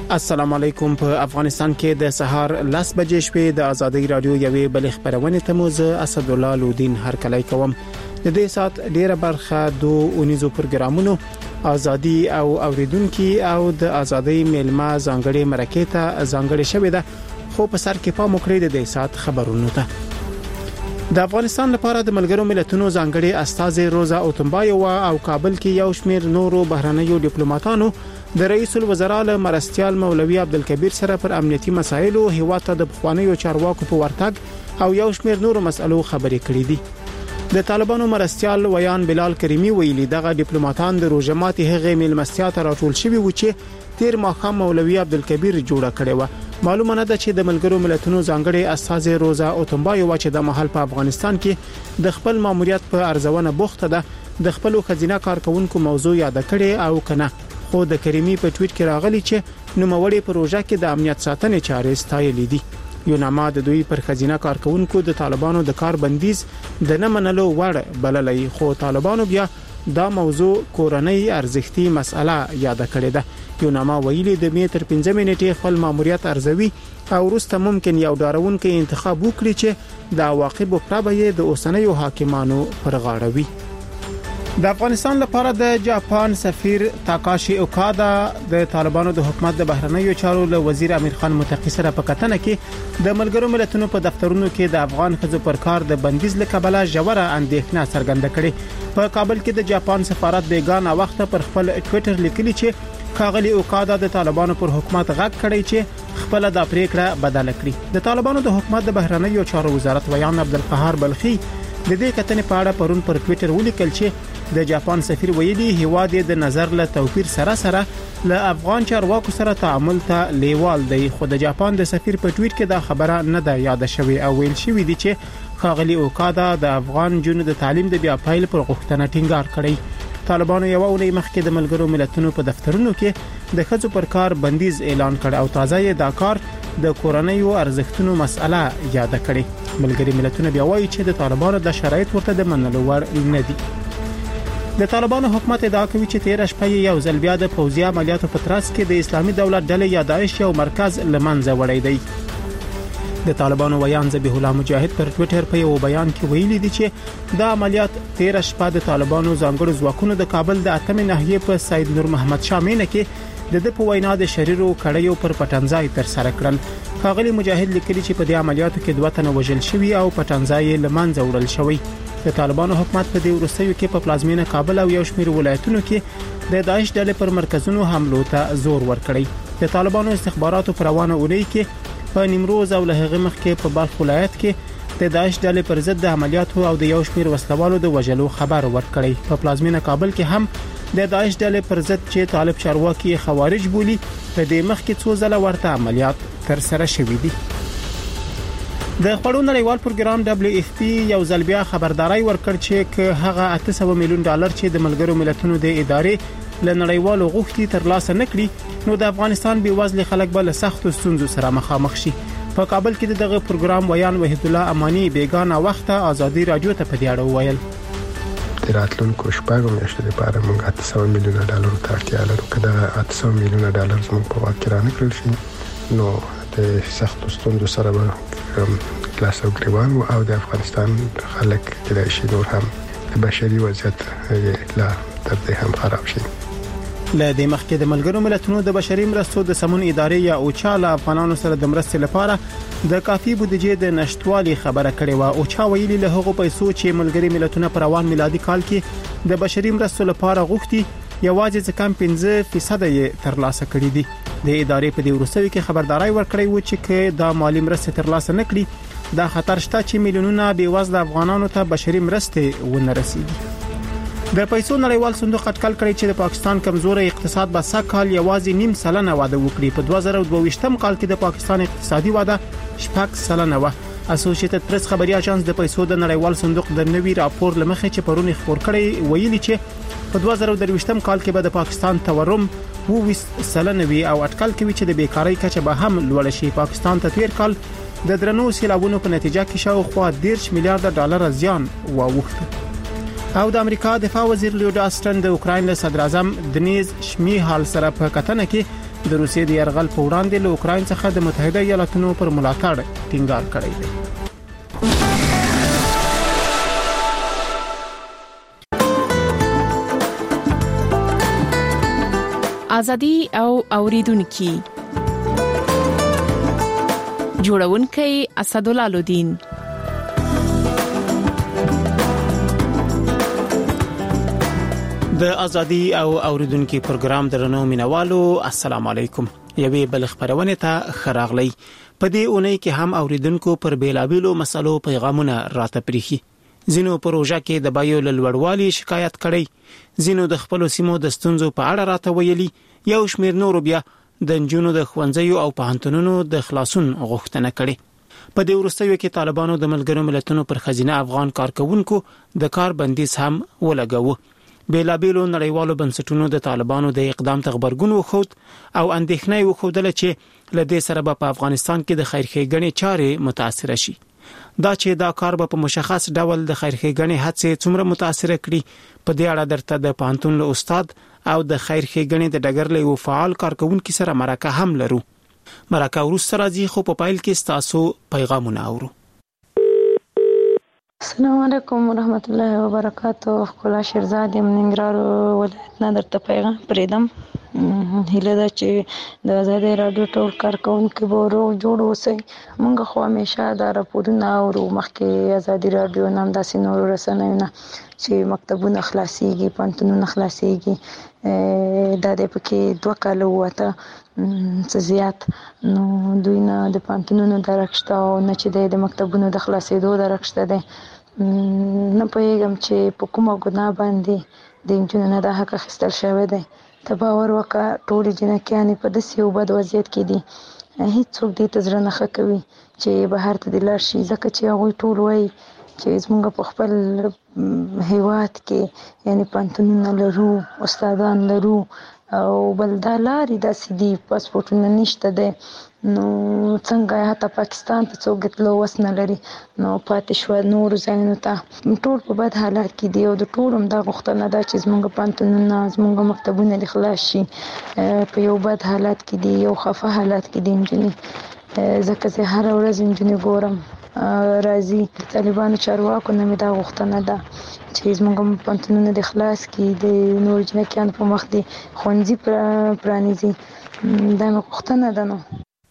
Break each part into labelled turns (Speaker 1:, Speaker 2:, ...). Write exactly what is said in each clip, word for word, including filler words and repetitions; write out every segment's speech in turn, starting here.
Speaker 1: السلام علیکم. په افغانستان کې د سهار لس بجې شپې د ازادي رادیو یوې بل خبرونه تموز اسد الله لودین هر کله کوم. د دې سات ډیره برخه دوه اونیزو پروګرامونو ازادي او اوریدونکو او د ازادي میلمه ځانګړي مرکه ته ځانګړي شوې ده، خو په سر کې پام وکړئ د دې سات خبرونو ته. د افغانستان لپاره د ملګرو ملتونو ځانګړي استاذ روزا اوتمبایووا او کابل کې یو شمېر نورو بهرنیو ډیپلوماټانو د رئیس الوزرا له مرستيال مولوي عبدالکبیر سره پر امنیتي مسایلو هیواد ته د بخوانیو چارواکو په ورتګ او یو شمېر نورو مسلو خبرې کړې دي. د طالبانو مرستيال ویان بلال کریمی ویلي دغه ډیپلوماټان د روزماتي هغه میلمستیا ته راټول شوي و چې تیر ماخام مولوي عبدالکبیر جوړه کړې و. معلومه نه ده چې د ملګرو ملتونو ځانګړي استاذ روزا اوتمبایووا چې د محل په افغانستان کې د خپل ماموریت په ارزونه بوخته ده د خپل خزینه کارکونکو موضوع یاد کړي او کنه، خو د کریمی په ټویټ کې راغلی چې نوموړي پروژه کې د امنیت ساتنې چارې ستایلې دي. یو نامه د دوی پر خزینه کارکونکو د طالبانو د کار بندیز د نه منلو وړ بللې، خو طالبانو بیا دا موضوع کورنۍ ارزښتي مسأله یاد کړې ده. یو نامه ویلي د می تر پنځمې نیټې خپل ماموریت ارزوي او وروسته ممکن یو ډاروونکي انتخاب وکړي چې د عواقبو پربه د اوسنیو حاکمانو پر غاړه وي. د افغانستان لپاره د جاپان سفیر تاکاشي اوکادا د طالبانو د حکومت د بهرنیو چارو له وزیر امیر خان متقی سره په کتنه کې د ملګرو ملتونو په دفترونو کې د افغان ښځو پر کار د بندیز لکبله ژوره اندېښنه څرګنده کړې. په کابل کې د جاپان سفارت بیگانه وخت پر خپل ټوئیټر لیکلي چې کاغلی اوکادا د طالبانو پر حکومت غږ کړی چې خپل د پریکړه بدل کړي. د طالبانو د حکومت د بهرنیو چارو وزارت ویان عبدالقهار بلخي د دې کتنې په اړه پرون پر ټوئیټر ولیکل چې د جاپان سفیر ویلي هیواد د نظر له توپیر سره سره له افغان چارواکو سره تعامل ته لیوال دی، خو د جاپان د سفیر په ټویټ کې دا خبره نه ده یاد شوې او ویل شوې دي چې کاغلی اوکادا د افغان جنو د تعلیم د بیا پیل پر غوښتنه ټینګار کړی. طالبانو یو اونۍ مخکې د ملګرو ملتونو په دفترونو کې د ښځو پر کار بندیز اعلان کړ او تازه یې دا کار د کورنیو ارزښتونو مسأله یاد کړي. ملګري ملتونه بیا وایي چې د طالبانو د شرایط ورته د منلو وړ نه دي. د طالبانو حکومت ادعا کوي چې تیر شپه یو ځل بیا د پوځي عملیاتو په ترڅ کې د اسلامي دولت ډلې یا داعش یو مرکز لمنځه وړی دی. د طالبانو ویان ذبیح الله مجاهد پر ټوئیټر په یو بیان کې ویلي دي چې دا عملیات تیر شپه د طالبانو ځانګړو ځواکونو د کابل د اتمې ناحیې په سید نور محمد شامینه کې د د په وینا د شریرو کړیو پر پټنځای تر سره کړل. کاغلی مجاهد لیکلي چې په دې عملیاتو کې دوه تنه وژل شوي او پټنځای لمنځه وړل شوی. د طالبانو حکومت په دې وروستیو کې په پلازمینه کابل او یو شمېر ولایتونو کې د داعش ډلې پر مرکزونو حملو ته زور ورکړی. د طالبانو استخباراتو پر روانه اونۍ کې په نیمروز او له هغه مخکې په بلخ ولایت کې د داعش ډلې پر ضد د عملیاتو او د یو شمېر وسلوالو د وژلو خبر ورکړی. په پلازمینه کابل کې هم د داعش ډلې پر ضد چې طالب چارواکي خوارج بولی په دې مخ کې څو ځله ورته عملیات تر سره شوي دي. د خبرونو نړیوال پروګرام دبليو اف پی یو ځل بیا خبرداري ورکړ چې که هغه اته سوه میلیون ډالر چې د ملګرو ملتونو د ادارې له نړیوالو غوښتي ترلاسه نکړي نو د افغانستان بېوزله خلک به له سختو ستونزو سره مخامخ شي. په کابل کې دغه پروګرام ویان وحید الله امانی بیگانه وخت ازادي رادیو ته په دې اړه وویل
Speaker 2: د راتلونکو شپږو میاشتو لپاره موږ اته سوه میلیونه ډالر ته اړتیا لرو. که دا اته سوه میلیونه ډالر زموږ په واک کې رانکړل شي نو د سختو ستونزو سره به لاس او ګریوان او د افغانستان خلک کېدای شي نور هم د بشري وضعیت لا تر دې هم خراب شي.
Speaker 1: له دې مخکې د ملګرو ملتونو د بشري مرستو د سمون ادارې یا اوچا له افغانانو سره د مرستې لپاره د کافي بودیجې د نشټوالي خبره کړې و. اوچا ویلي له هغو پیسو چې ملګري ملتونه پر روان میلادي کال کې د بشري مرستو لپاره غوښتي یوازې ځکه پنځه فیصد یې ترلاسه کړي دي. د ادارې په دې وروستیو کې خبرداري ورکړې و چې که دا مالی مرستې ترلاسه نکړي دا خطر شته چې میلیونونه بېوزله افغانانو ته بشري مرستې ونه رسیږي. د پیسو نړیوال صندوق اټکل کړی چې د پاکستان کمزوري اقتصاد به سږ کال یوازې نیم سلنه واده وکړي. په دوه زره دوه ویشتم کال کې د پاکستان اقتصادي واده شپږ سلنه و. اسوسییټډ پریس خبري اژانس د پیسو د نړیوال صندوق د نوي راپور لمخې چې پرونی خبر کړی ویلي چې په دوه زره درویشتم کال کې به د پاکستان تورم اوه سلنه وي او اټکل کوي چې د بیکاری کچه به هم لوړ شي. پاکستان ته تیر کال د درنو سیلابونو په نتیجه کې شاوخوا دېرش میلیارډ ډالر زیان واوښت. او د امریکا دفاع وزیر لیوډ آسټن د اوکراین له صدر اعظم دنیز شمیهال سره په کتنه کې د روسیې د یرغل په وړاندې له اوکرين څخه د متحده ایالاتونو پر ملاتړ ټینګار کړی دی.
Speaker 3: ازادي او اوریدونکو جوړونکي اسدالله لودین.
Speaker 1: د ازادي او اوریدونکو پروګرام درنو مینوالو السلام علیکم. یوې بل خبرونه ته خراغلی. په دې اونۍ کې هم اوریدونکو پر بیلابیلو مسلو پیغامونه راته پریخي. زینو پروژه کې د بایو لوړوالي شکایت کړي، زینو د خپل سیمو د ستونزو په اړه راته ویلي، یو شمیر نور بیا د جنونو د خوندزیو او پوهنتونونو د خلاصون غوښتنه کړي. په دې وروستیو کې طالبانو د ملګرو ملتونو پر خزینه افغان کارکونکو د کار بندیز هم ولګاوه. بیلابیلو نړیوالو بنسټونو د طالبانو د اقدام ته خبرګون وخوت او اندېښنه وخوده چې لدې سره په افغانستان کې د خیرخېګنې چارې متاثر شي. دا چې دا کار به په مشخص ډول د خیرخېګنې هڅې څومره متاثر کړي، په دې اړه درته د پانتون له استاد او د خیرخېګنې د ډګر له یو فعال کارکونکو سره مرکه هم لرو. مرکه ورسره راځي، خو په پایل کې تاسو پیغامونه اورو.
Speaker 4: السلام علیکم ورحمت الله وبرکاتو. خلا شیرزاد مننګرهار ولایت نه درته پیغام پریدم. هیله ده چې د آزادۍ رادیو ټول کارکونکو به روغ جوړ اوسئ. موږ خو همیشه دا راپورونه اورو، مخکې آزادۍ رادیو نام داسې نور رسنیونه چې مکتبونه خلاصيږي، پانتونونه خلاصيږي، دا د پکې دوه کال وته څه زیات نو دوی نه د پانتونونو درکشته او نه چې د مکتبونو د خلاصېدو درکشته ده. نه پوهیږم چې په کومه ګناه باندې د انجونو نه د حق اخیستل شوی دی. ته باور وکړه ټولې جنکیانې په داسې یو بد وضعیت کې دي، هیڅوک دې ته زړه نه ښه کوي چې بهر ته دې لاړ شي، ځکه چې هغوی ټول وایي چې زموږ په خپل هیواد کې یعنی پانتونونه لرو، استادان لرو او بل دا لارې داسې دي، پاسپورټونه نشته دی، نو څنګه حتی پاکستان ته څوک تلو وس نه لري، نو پاتې شو نور ځایونو ته. ټول په بد حالات کې دي او د ټول هم دا غوښتنه ده چې زموږ پانتونونه زموږ مکتبونه دې خلاص شي. په یو بد حالات کې دي، یو خفه حالات کې دي نجونې، ځکه زه هره ورځ نجونې ګورم راځي. د طالبانو چارواکو نه مې دا غوښتنه ده چې زموږ پانتونونه دې خلاص کړي، د نور جنکیانو په مخ دې ښوونځي پرانیزي، دا مې غوښتنه ده. نو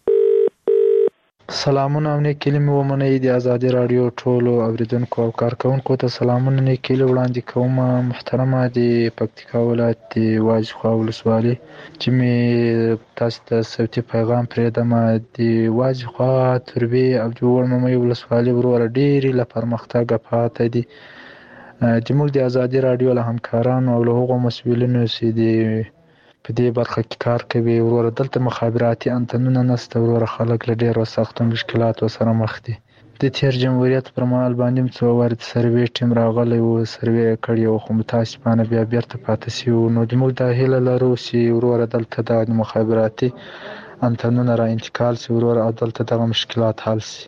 Speaker 5: سلامونه او نیک کلمې ومنئ. د آزادۍ راډیو ټولو اوریدونکو او کارکونکو ته سلامونه نیک کلمې وړاندې کوم. محترمه د پکتیکا ولایت د واجخوا ولسوالۍ چې مې تاسو ته صوتي پیغام پرېږدم، د واجخوا تربې او د وړممۍ ولسوالۍ وروره ډېرې له پرمختګه پاتې دي. زموږ د آزادۍ راډیو له همکارانو او له هغو مسؤلینو چې د په دې برخه کې کار کوي وروره دلته مخابراتي انتنونه نشته، وروره خلک له ډېرو سختو مشکلاتو سره مخ دي. د تېر جمهوریت پر مهال باندې څو وارد سروې ټیم راغلی و، سروې یې کړې وه، خو متاسفانه بیا بیرته پاتې شوي وو. نو زموږ دا هیله لرو چې وروره دلته د مخابراتي انتنونه را انتقال شي وروره او دلته دغه مشکلات حل شي.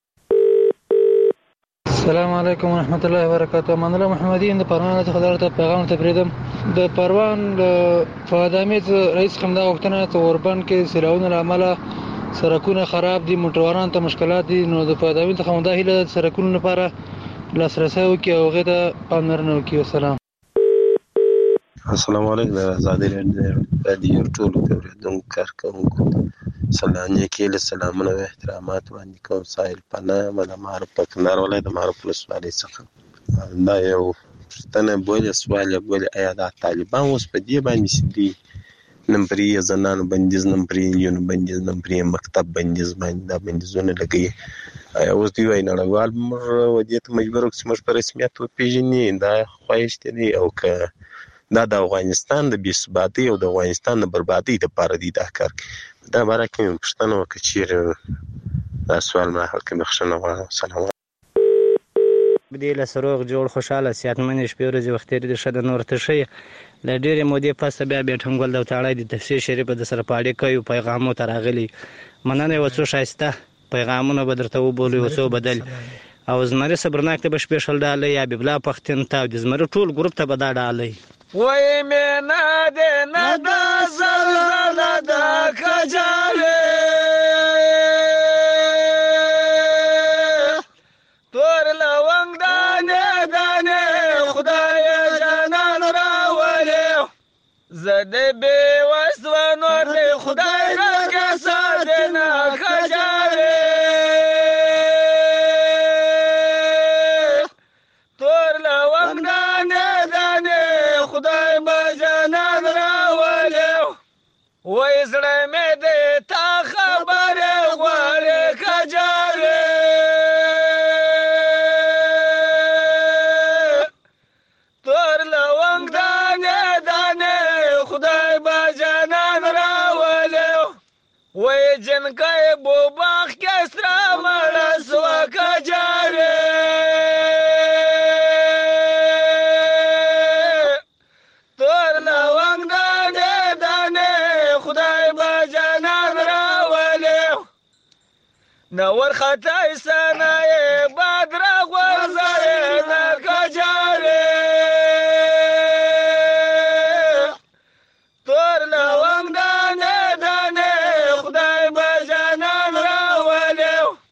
Speaker 5: السلام علیکم ورحمت الله وبرکاتو. امان الله محمدی د پروان څخه درته پیغام ته پرېږدم. د پروان فؤاد حمید رئیس څخه دا غوښتنه چې اوربند کې سیلابونو له امله سړکونه خراب دي، موټروانانو ته مشکلات دي، نو د فؤاد حمید څخه دا هیله ده چې سړکونو لپاره لاسرسی وکړي او هغې ته پاملرنه وکړي. والسلام.
Speaker 6: السلام علیکم. د آزادۍ راډیو ټولو اورېدونکو کارکونکو سلامي کېله سلامونه او احترامات وړاندې کوم. ساحل پناه د معروف په کندهار ولایت د معروف ولسوالۍ څخه. دا یو پوښتنه بولې سوال یې بولې آیا دا طالبان اوس په دې باندې چې دوی نمبرې زنانو بندیز، نمبرې نجونو بندیز، نمبرې مکتب بندیز باندې دا بندیزونه لګوي، آیا اوس دوی وایي نړیوال موږ دې ته مجبور کړو چې موږ په رسمیت وپېژني؟ دا خواهش دی او که دا د افغانستان د بې ثباتۍ او د افغانستان د بربادۍ دپاره دی دا کار کوي؟ دا باره کې مې پوښتنه وکړه، چېرې دا سوال ما حل کې بخښنه غواړم. سلام.
Speaker 7: دې له سروغ جوړ خوشحاله صحتمنې شپې ورځې وخت تېرې دي ښه د نور ته ښه یې. له ډېرې مودې پسته بیا بیا ټنګول د وتاړی د تفسیر شریفه د سره په اړیکه یو پیغامو ته راغلي. مننه یو څو ښایسته پیغامونه به درته وبولو، یو څو بدل او زمري صبرناک ته به شپېشل ډالۍ یا ببلا پښتون ته او د زمري ټول ګروپ ته به دا ډالۍ.
Speaker 8: وای مینا دې نه د زلزله د کجاوې تور لونګ دانې دانې خدای جانان راولې زه دې بې وسوه نور دې خدای راکړه ساتې نه کجاوې تور لونګ دانې دانې خدای به جانان راولې وای زړه مې دې تا خبرې غواړې کجاوې تور لونګ دانې دانې خدای به جانان راولې وای جنکۍ بوباخ کې سره مړه سوه کجاوې تور لونګ دانې دانې خدای به جانان راولې نه ورخطی سنایې باد راغورځوې نه کجاوې تور لونګ دانې دانې خدای به جانان راولې.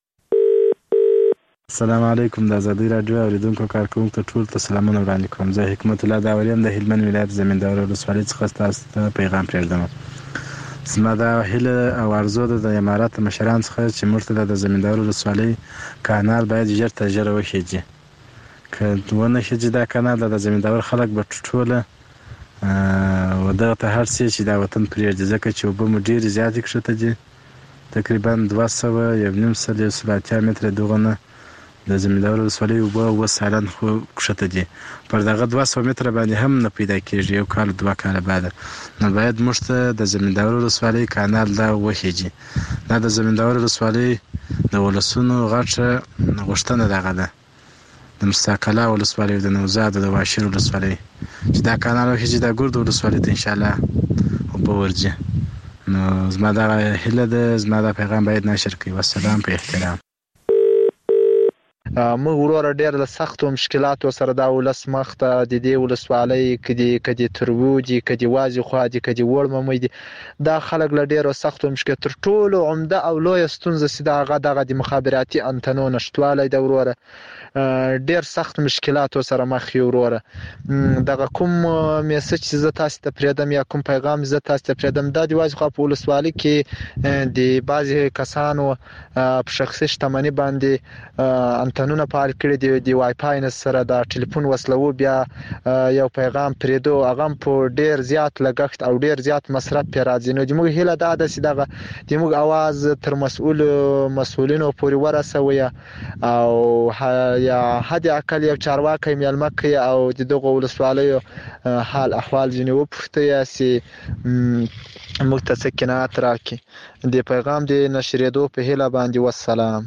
Speaker 5: السلام علیکم. د ازادي راډیو اوریدونکو کارکوونکو ټول ته سلامونه وړاندې کوم. زه حکمت الله داوري یم د هلمند ولایت زمینداور ولسوالۍ څخه ستاسو ته پیغام پرېږدم. زما دا هیله او ارزو ده د امارات مشران څخه چې موږ ته د زمینداور ولسوالۍ کانال باید ژر تر ژره وخیږي. که ونه خیږي دا کانال د زمینداور خلک به ټوله و دغه ته هر څه چې دا وطن پرېږدي ځکه چې اوبه مو ډېرې زیاتې کښته دي. تقریبا دوه سوه یو نیم سل یو سل اتیا متره دغه نه د زمینداور ولسوالۍ اوبه اووه سالن خو کښته دي. پر دغه دوه سوه متره باندې هم نه پیدا کېږي یو کال دوه کاله بعده. نو باید موږ ته د زمینداور ولسوالۍ کانال دا وخیږي. دا د زمینداور ولسوالۍ د ولسونو غټه غوښتنه دغه ده د مستقله ولسوالۍ او د نوزاد او د واشیر ولسوالۍ چې دا کانال وخیږي دا ګرد ولسوالۍ ته انشاءالله اوبه ورځي. نو زما دغه هیله ده زما دا پیغام باید نشر کړي. والسلام په احترام.
Speaker 9: موږ وروره ډېر له سختو مشکلاتو سره دا ولس مخ ته د دې ولسوالۍ که دي که دي تربو دي که دي وازې خوا دي که دي وړ ممی دي دا خلک له ډېرو سختو مشکلاتو تر ټولو عمده او لویه ستونزه چې د هغه دغه د مخابراتي انتنو نشتوالی ده وروره. ډېر سخت مشکلاتو سره مخ یو وروره. دغه کوم میسج چې زه تاسو ته پرېږدم یا کوم پیغام زه تاسو ته پرېږدم دا د وازې خوا په ولسوالۍ کې د بعضې کسانو په شخصي شتمني باندې انتنونه فعال کړي دي د وای فای نه سره د ټلیفون وصلو بیا یو پیغام پرېږدو هغه هم په ډېر زیات لګښت او ډېر زیات مصرف پرې راځي. نو زموږ هیله دا ده چې دغه زموږ اواز تر مسؤلو مسؤلینو پورې ورسوي او یا حد اقل یو چارواکی میلمه کړي او د دغو ولسوالیو حال احوال ځینې وپوښتي چې موږ ته څه قناعت راکړي. د پیغام د نشرېدو په هیله باندې والسلام.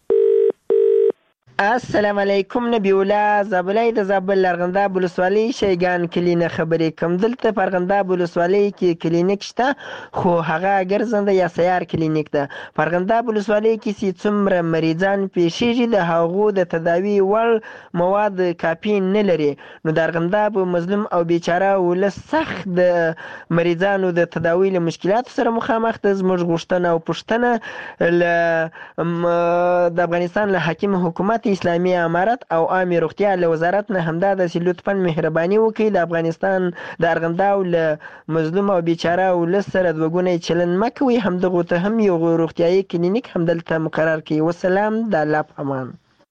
Speaker 10: السلام علیکم. نبی الله زابلای د زابل لرغنده ولسوالۍ شیګان کلینه خبرې کوم. دلته فرغنده ولسوالۍ کې کلینیک شته خو هغه ګرځنده یا سیار کلینیک ده. فرغنده ولسوالۍ کې چې څومره مریضان پیښیږي د هغو د تداوی وړ مواد کافي نه لري. نو د ارغنده په مظلوم او بیچاره ولس سخت د مریضانو د تداوی له مشکلاتو سره مخامخ ده. زموږ غوښتنه او پوښتنه د افغانستان له حاکم حکومت اسلامي امارت او عامه روغتیا له وزارت نه همدا د لطفاً مهرباني وکړي د افغانستان د ارغنده او له مظلوم او بیچاره ولس سره دوګونی چلند مه کوي. همدغو ته هم یو روغتیایي کلینیک همدلته مقرر کړي. والسلام. د الله په امان.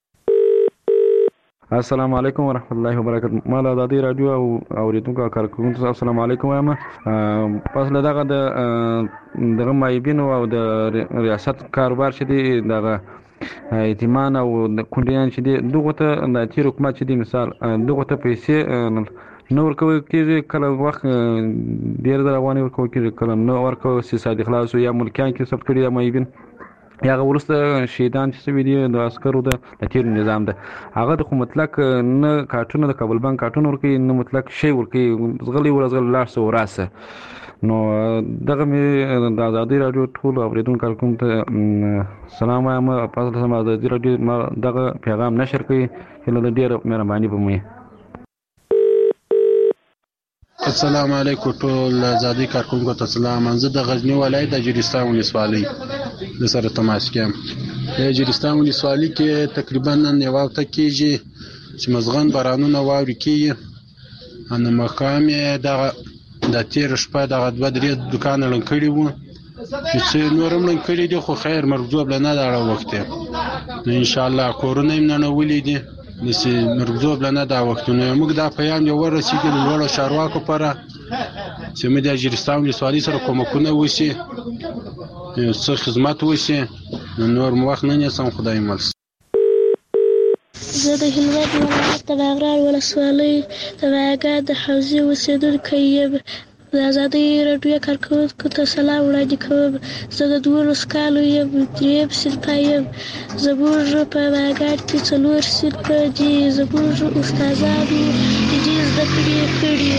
Speaker 11: السلام علیکم ورحمت الله وبرکاته. ما د ازادي رادیو او اوریدونکو کارکوونکو ته السلام علیکم وایم. پس له دغه د دغه مایبینو او د ریاست کاروبار چې دی دغه ایتمان او کونډیان چې دي دغه ته د تیر حکومت چې دی مثال دغه ته پیسې نو ورکوي کېږي کله وخت ډېر د رواني ورکوي کېږي کله نو ورکوي چې صادق خلاص یا ملکیان کې ثبت کړي یا مایبین یا وروسته شهیدان چې سوي دي د عسکرو د تیر نظام ده هغه د مطلق نه کارټونه د کابل بانک کارټون ورکوي نه مطلق شی ورکوي زغلي ورزغل لاس وراسه. نو دغه مې د ازادي رادیو ټول اوریدونکو کوم ته سلام وایم. پس د ازادي رادیو دغه پیغام نشر کړي هله د ډېر مهرباني به مې.
Speaker 12: السلام علیکم ټول آزادي کارکونکو ته سلام. زه د غزنی ولایت د جریستان ولسوالۍ د سره تماس کوم. د جریستان ولسوالۍ کې تقریبا نن یو هفته کېږي چې مزغن بارانونه واورې کېږي. ان مقام یې دغه د تېره شپه دغه دوه درې دوکانه ړنګ کړي وو چې نور هم ړنګ کړي دي، خو خیر مرګ له نه دا وخت نو انشاءالله کورونه یې ننولي دي، داسې مرګ له نه دا وختونه موږ دا پیام یې ورسېږي له لوړو چارواکو پره چې موږ د جریستان ولسوالۍ سره کومکونه وشي، څه خدمت وشي. نور مو وخت نه نیسم، خدای مل.
Speaker 13: زه د هلمند ولایت د باغران ولسوالۍ د مایګان د حوزې اوسېدونکی یم. د ازادۍ راډیو کارکوونکو ته سلام وړاندې کوم. زه د دولسو کالو یم، دریم صنفه یم. زموږ په مایګان کې څلور صنفه دي. زموږ استادانو دیني زده کړې کړي،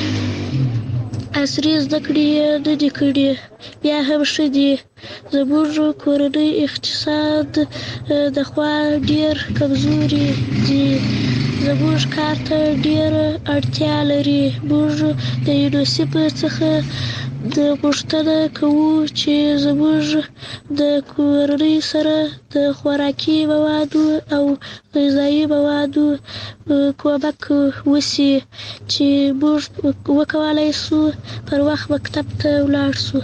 Speaker 13: عصري زده کړې یې نه دي کړي، بیا هم ښه دي. زموږ کورنۍ اقتصاد د خوا ډېر کمزوري دي، زموږ کار ته ډېره اړتیا لري. موږ د یونیسف څخه د غوښتنه کوو چې زموږ د کورنۍ سره د خوراکي موادو او غذایي موادو کومک وشي چې موږ وکولای شو پر وخت مکتب ته ولاړ شو.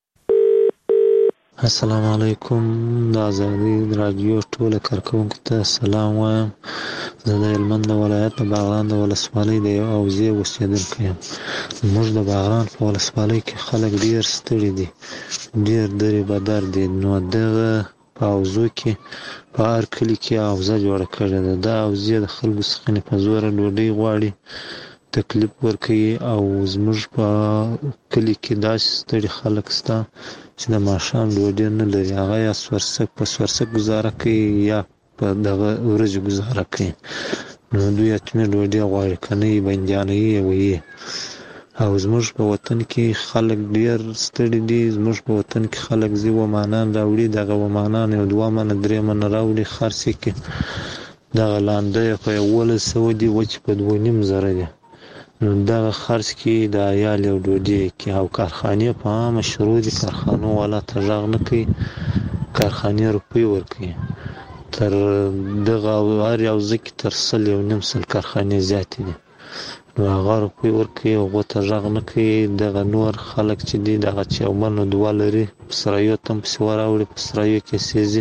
Speaker 14: السلام علیکم. د ازادي راډیو ټول کارکونکو ته سلام وایم. زه د هلمند ولایت د باغران د ولسوالۍ د یو حوزې اوسېدونکی یم. زموږ د باغران په ولسوالۍ کې خلک ډېر ستړي دي، ډېر درې بدر دي. نو دغه په حوزو کې په هر کلي کې حوزه جوړه کړې ده. دا حوزې د خلکو څخه په زوره ډوډۍ غواړي، تکلیف ورکوي. او زموږ په کلي کې داسې ستړي خلک شته چې د ماښام ډوډۍ نه لري، هغه یا سورسک په سورسک ګزاره کوي یا په دغه ورځې ګزاره کوي. نو دوی حتمي ډوډۍ غواړي، که نه یې بندیانه یې ویي. او زموږ په وطن کې خلک ډېر ستړي دي. زموږ په وطن کې خلک ځي ومانان راوړي، دغه ومانان یو دوه منه درې منه راوړي خرڅ یې کړي. دغه لانده یې په یولس سوه دي، وچې په دوه نیم زره دي. نو دغه خرڅ کې د عیال یو ډوډۍ کې. او کارخانې په عامه شروع دي، کارخانو والا ته غږ نه کوي، کارخانې روپۍ ورکوي. تر دغه هر یو ځای کې تر سل یو نیم سل کارخانې زیاتې دي. نو هغه روپۍ ورکوي، هغو ته غږ نه کوي. دغه نور خلک چې دي، دغه چې یو من او دوه لري، په سرایو ته هم پسې وراوړي، په سرایو کې سېځي،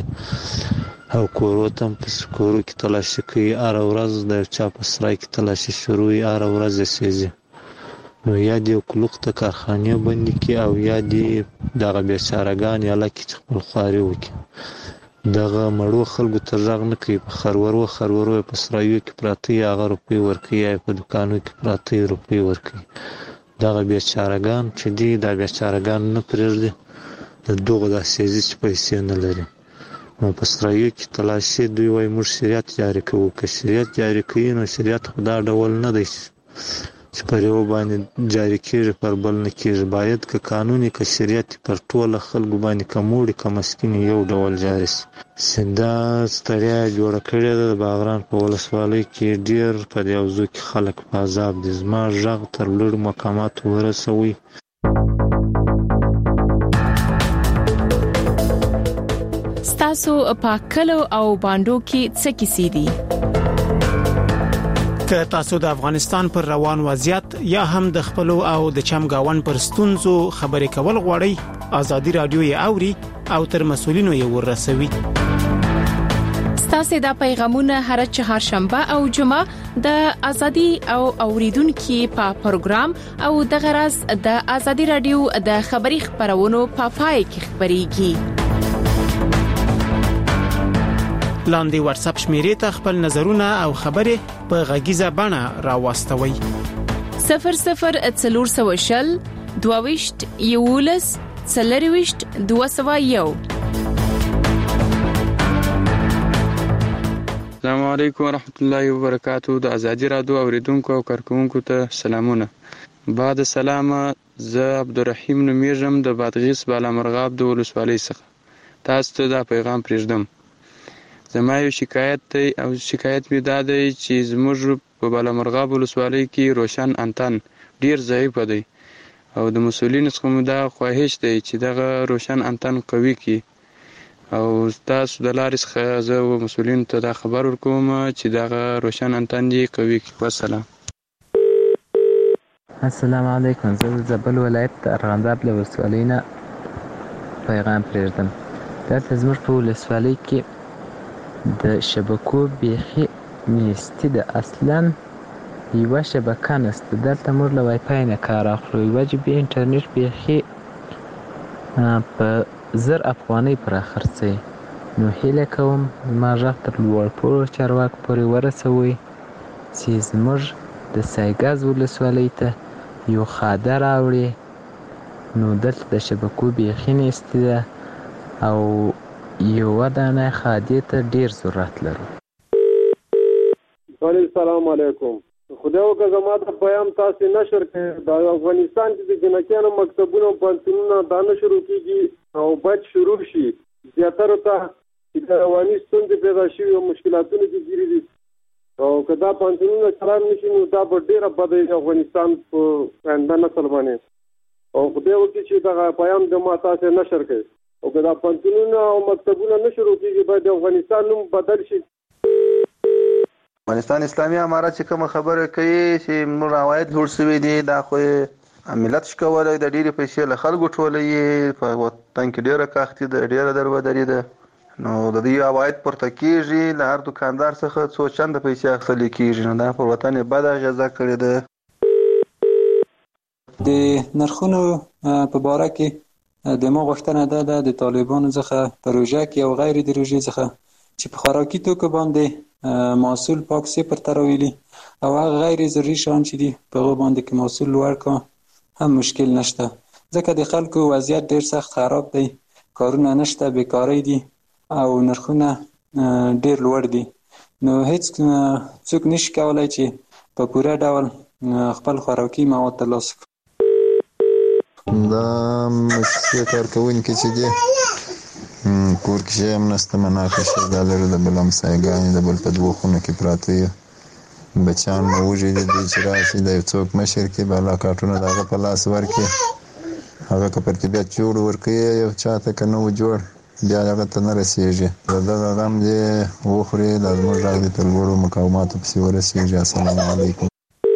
Speaker 14: او کورو ته هم پسې کورو کې تلاشي کوي. هره ورځ د یو چا په سرای کې تلاشي شروع وي، هره ورځ یې سېځي. نو یا دې کلوق ته کارخانې بندې کړي، او یا دې دغه بېچارهګان یاله کړي چې خپل خواري وکړي. دغه مړو خلکو ته غږ نه کوي. په خرورو خرورو په سرایو کې پراته یې هغه روپۍ ورکوي، یا په دوکانو کې پراته یې روپۍ ورکوي. دغه بېچارهګان چې دي، دا بېچارهګان نه پرېږدي د دغو دا سېځي چې پیسې نه لري. نو په سرایو کې تلاشي، دوی وایي موږ شریعت جاري کوو. که شریعت جاري کوي، نو شریعت خو دا ډول نه دی چې پر یو باندې جاري کېږي پر بل نه کېږي. باید که قانون که شریعت پر ټوله خلکو باندې که موړي که مسکین یو ډول جاري شي. دا ستړیا جوړه کړې ده. د باغران په ولسوالۍ کې ډېر په دې حوزو کې خلک په عذاب دي. زما غږ تر لوړو مقاماتو ورسوئ.
Speaker 3: ستاسو په کلو او باندو کې څه کیسې دي؟
Speaker 1: که تاسو د افغانستان پر روان وضعیت یا هم د خپل او د چمګاون پر ستونزو خبرې کول غواړئ، ازادي رادیو یې اوري او تر مسولینو یې ورسوي.
Speaker 3: ستاسو د پیغامونه هر چهارشنبه او جمعه د ازادي او اوریدونکو په پروګرام او د غرض د ازادي رادیو د خبري خبرونو په پای کې خبريږي.
Speaker 1: لاندې واتس اپ شمیرې ته خپل نظرونه او خبرې په غږیزه بڼه راوستوي.
Speaker 3: صفر صفر څلور سوه شل دوه ویشت یولس څلور ویشت دوه سوه یو.
Speaker 15: السلام علیکم ورحمت الله وبرکاتہ. د ازادي رادیو اوریدونکو او کارکونکو ته سلامونه. بعد سلام، زه عبدالرحیم نومیږم د بادغیس بالامرغاب د ولسوالۍ څخه. تاسو ته دا پیغام پرېږدم. زما یو شکایت دی او شکایت مې دا دی چې زموږ په بالامرغاب ولسوالۍ کې روشن انتن ډیر ضعیف دی او د مسولینو څخه مو دا خواهش دی چې دغه روشن انتن قوي کړي او تاسو د لارې څخه زه مسولینو ته دا خبر ورکوم چې دغه روشن انتن یې قوي کړي. والسلام.
Speaker 16: السلام علیکم. زه د زابل ولایت د ارغنداب له ولسوالۍ نه پیغام پرېږدم. دلته زموږ په ولسوالۍ کې د شبکو بیخي نیستي ده، اصلا یوه شبکه نشته. دلته موږ له وایفای نه کار اخلو. یوه جی بي انټرنیټ بیخي په زر افغانۍ پر خرڅوي. نو هیله کوم زما غږ تر لوړپوړو چارواکو پورې ورسوئ چې زموږ د سایګاز ولسوالۍ ته یو خاده راوړي. نو دلته د شبکو بیخي نیستي ده او یوه دانه خادې ته ډیر ضرورت لرو.
Speaker 17: السلام علیکم. خدای وکړه زما د پیغام تاسو نشر کړئ. د افغانستان کې د جنکیانو مکتبونو او پوهنتونونه دا نه شروع کیږي او باید شروع شي. زیاتره ته چې د رواني ستونزې پیدا شوي او مشکلاتونه کې ګیري دي او که دا پوهنتونونه چلان نشي نو دا به ډېره بده وي د افغانستان په آینده نسل باندې. او خدای وکړي چې دغه پیغام د ما تاسې نشر کړئ او که دا پوهنتونونه او مکتبونه نه شروع کېږي باید د افغانستان نوم بدل شي.
Speaker 18: افغانستان اسلامي امارت چې کومه خبره کوي چې موږ عواید لوړ شوي دي، دا خو ملت شي کولی د ډېرې پیسې له خلکو ټولوي. په وطن کې ډېره کاختي ده، ډېره دربدري ده. نو د دې عواید پورته کېږي، له هر دکاندار څخه څو چنده پیسې اخیستل کېږي. نو دا پر وطن یې بده اغېزه کړې ده.
Speaker 19: د نرخونو په باره کې د ما غوښتنه ده ده د طالبانو څخه په روژه کې او غیر د روژې څخه چې په خوراکي توکو باندې محصول پاک صفر ته راولي او هغه غیر ضروري شیان چې دي په هغو باندې کې محصول لوړ کړه هم مشکل نشته، ځکه د خلکو وضعیت ډېر سخت خراب دی، کارونه نشته، بیکارۍ دي او نرخونه ډېر لوړ دي. نو هیڅ څوک نشي کولی چې په پوره ډول خپل خوراکي مواد ترلاسه کړي.
Speaker 20: دا مؤسسې کارکوونکي چې دي کور کې شی هم نشته، مناقشې دا لري، د بل همسایګانې د بل په دوو خونو کې پراته وي، بچیان مو وږي دي چې راشي د یو څوک مشر کې بالا کارټونه د هغه په لاس ورکړي، هغه که پر طبیعت جوړ ورکوي یو چا ته که نه و جوړ بیا هغه ته نه رسېږي. د دغه غم دې وخوري، دا زموږ غږ دې تر لوړو مقاماتو پسې ورسېږي. السلام علیکم.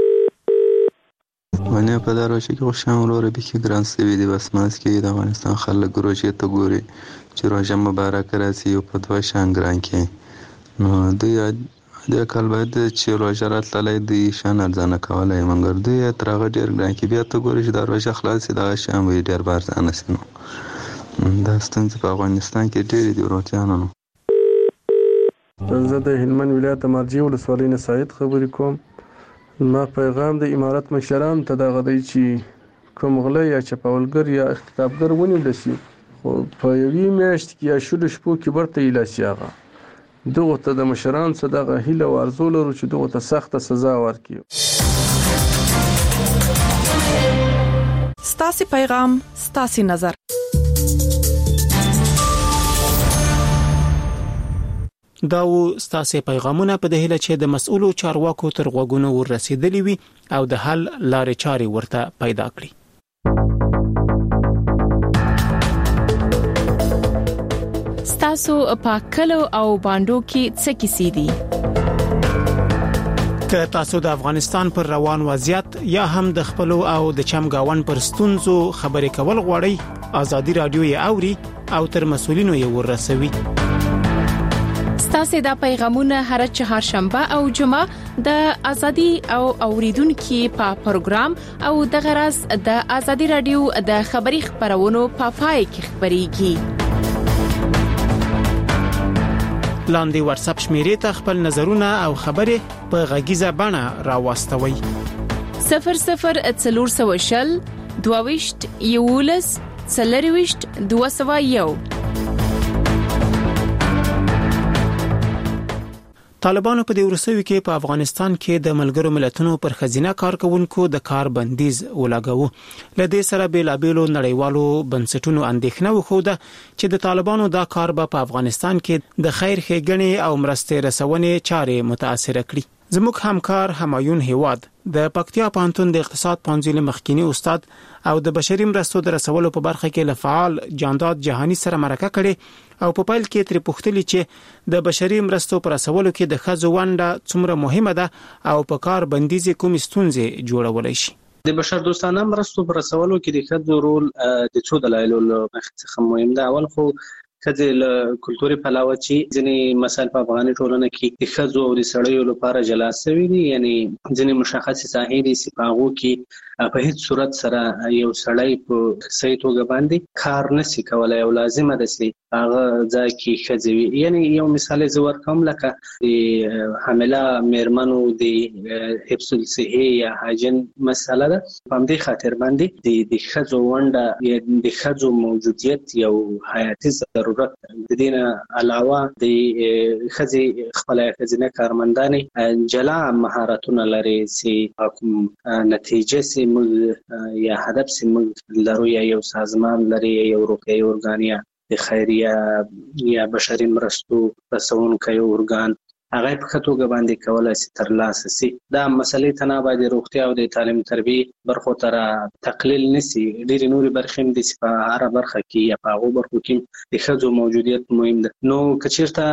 Speaker 21: ونې په دا روژه کې خوشحال وروره بیخي ګران شوي دي. بس منځ کې د افغانستان خلک روژې ته ګوري چې روژه مبارکه راشي او په دوه شان ګران کړي. نو دوی دې کال باید چې روژه راتللی دوی شان ارزانه کولی، مګر دوی تر هغه ډېر ګران کړي. بیا ته ګورې چې دا روژه خلاص شي دغه شیان به یې ډېر به ارزانه شي. نو دا ستونزې په افغانستان کې ډېرې دي ورورتیانو.
Speaker 22: زه د هلمند ولایت د مارجې ولسوالۍ نه سعید خبرې کوم. ما پیغام د امارت مشرانو ته دغه دی چې کوم غله یا چپاولګر یا اختطافګر ونیول شي خو په یوې میاشت کې یا شلو شپو کې برته ایله شي، هغه دغو ته د مشرانو څخه دغه هیله او ارزو لرو چې دغو ته سخته سزا ورکړي.
Speaker 23: ستاسې پیغام ستاسې نظر.
Speaker 1: دا و ستاسې پیغامونه په د هیله چې د مسؤلو چارواکو تر غوږونو ورسېدلی وي او د حل لارې چارې ورته پیدا کړي.
Speaker 3: ستاسو په کلو او باندو کې څه کیسې دي؟
Speaker 1: که تاسو د افغانستان پر روان وضعیت یا هم د خپلو او د چمګاون پر ستونزو خبرې کول غواړئ، ازادي رادیو یې اوري او تر مسؤلینو یې ورسوي.
Speaker 3: ستاسو د پیغامونه هر چهارشنبه او جمعه د ازادي او اوریدونکو په پروګرام او د غرض د ازادي رادیو د خبري خبرونو په پای کې خبريږي. لاندې واتس اپ شمیرې ته خپل نظرونه او خبرې په غږیزه بڼه راوستوي. صفر صفر څلور سوه شل دوه یولس څلرويشت دوه سوه یو.
Speaker 1: طالبانو په دې ورسوي کې په افغانستان کې د ملګرو ملتونو پر خزینه کارکونکو د کار بندیز ولاګو. لدې سره بیلابېلو نړیوالو بنسټونو اندېښنه وښوده چې د طالبانو دا کار به په افغانستان کې د خیر ښېګڼې او مرستې رسونې چارې متاثر کړي. زموږ همکار همایون هیواد د پکتیا پوهنتون د اقتصاد پوهنځي مخکینی استاد او د بشري مرستو د رسولو په برخه کې له فعال جانداد جهانی سره مرکه کړي او په پیل کې تر پوښتنې چې د بشري مرستو پر رسولو کې د ښځو ونډه څومره مهمه ده او په کار بندیز کوم ستونزې جوړولای شي.
Speaker 2: د بشر دوستانه مرستو پر رسولو کې د ښځو رول د څو دلایلو څخه مهم ده. اول خو کله له کلتوري پلاوه چې ځینې مسایل په افغاني ټولنه کې د ښځو او د سړیو لپاره جلا شوي دي، یعنی ځینې مشخصې ساحې دي چې په هغو کې په هیڅ صورت سره یو سړی په صحیح توګه باندې کار نشي کولی او لازمه ده چې هغه ځای کې ښځې وي. یعنی یو مثال یې زه ورکوم، لکه د حامله میرمنو د حفظ الصحې یا هاجن مسله ده. په همدې خاطر باندې د ښځو ونډه یا د ښځو موجودیت یو حیاتي ضرورت ده. د دې نه علاوه د ښځې خپله ښځینه کارمندانې جلا مهارتونه لري چې کوم نتیجه سي موږ یا هدف سي موږ لرو، یا یو سازمان لري، یا یو روغتیايي ارګان یا د خیریه یا بشري مرستو رسونکی ارګان، هغه په ښه توګه باندې کولای شي ترلاسه شي. دا مسلې تنابه د روغتیا او د تعلیم تربیې برخو ته تقلیل نشي. ډېرې نورې برخې هم دي چې په هره برخه کې یا په هغو برخو کې د ښځو موجودیت مهم ده. نو که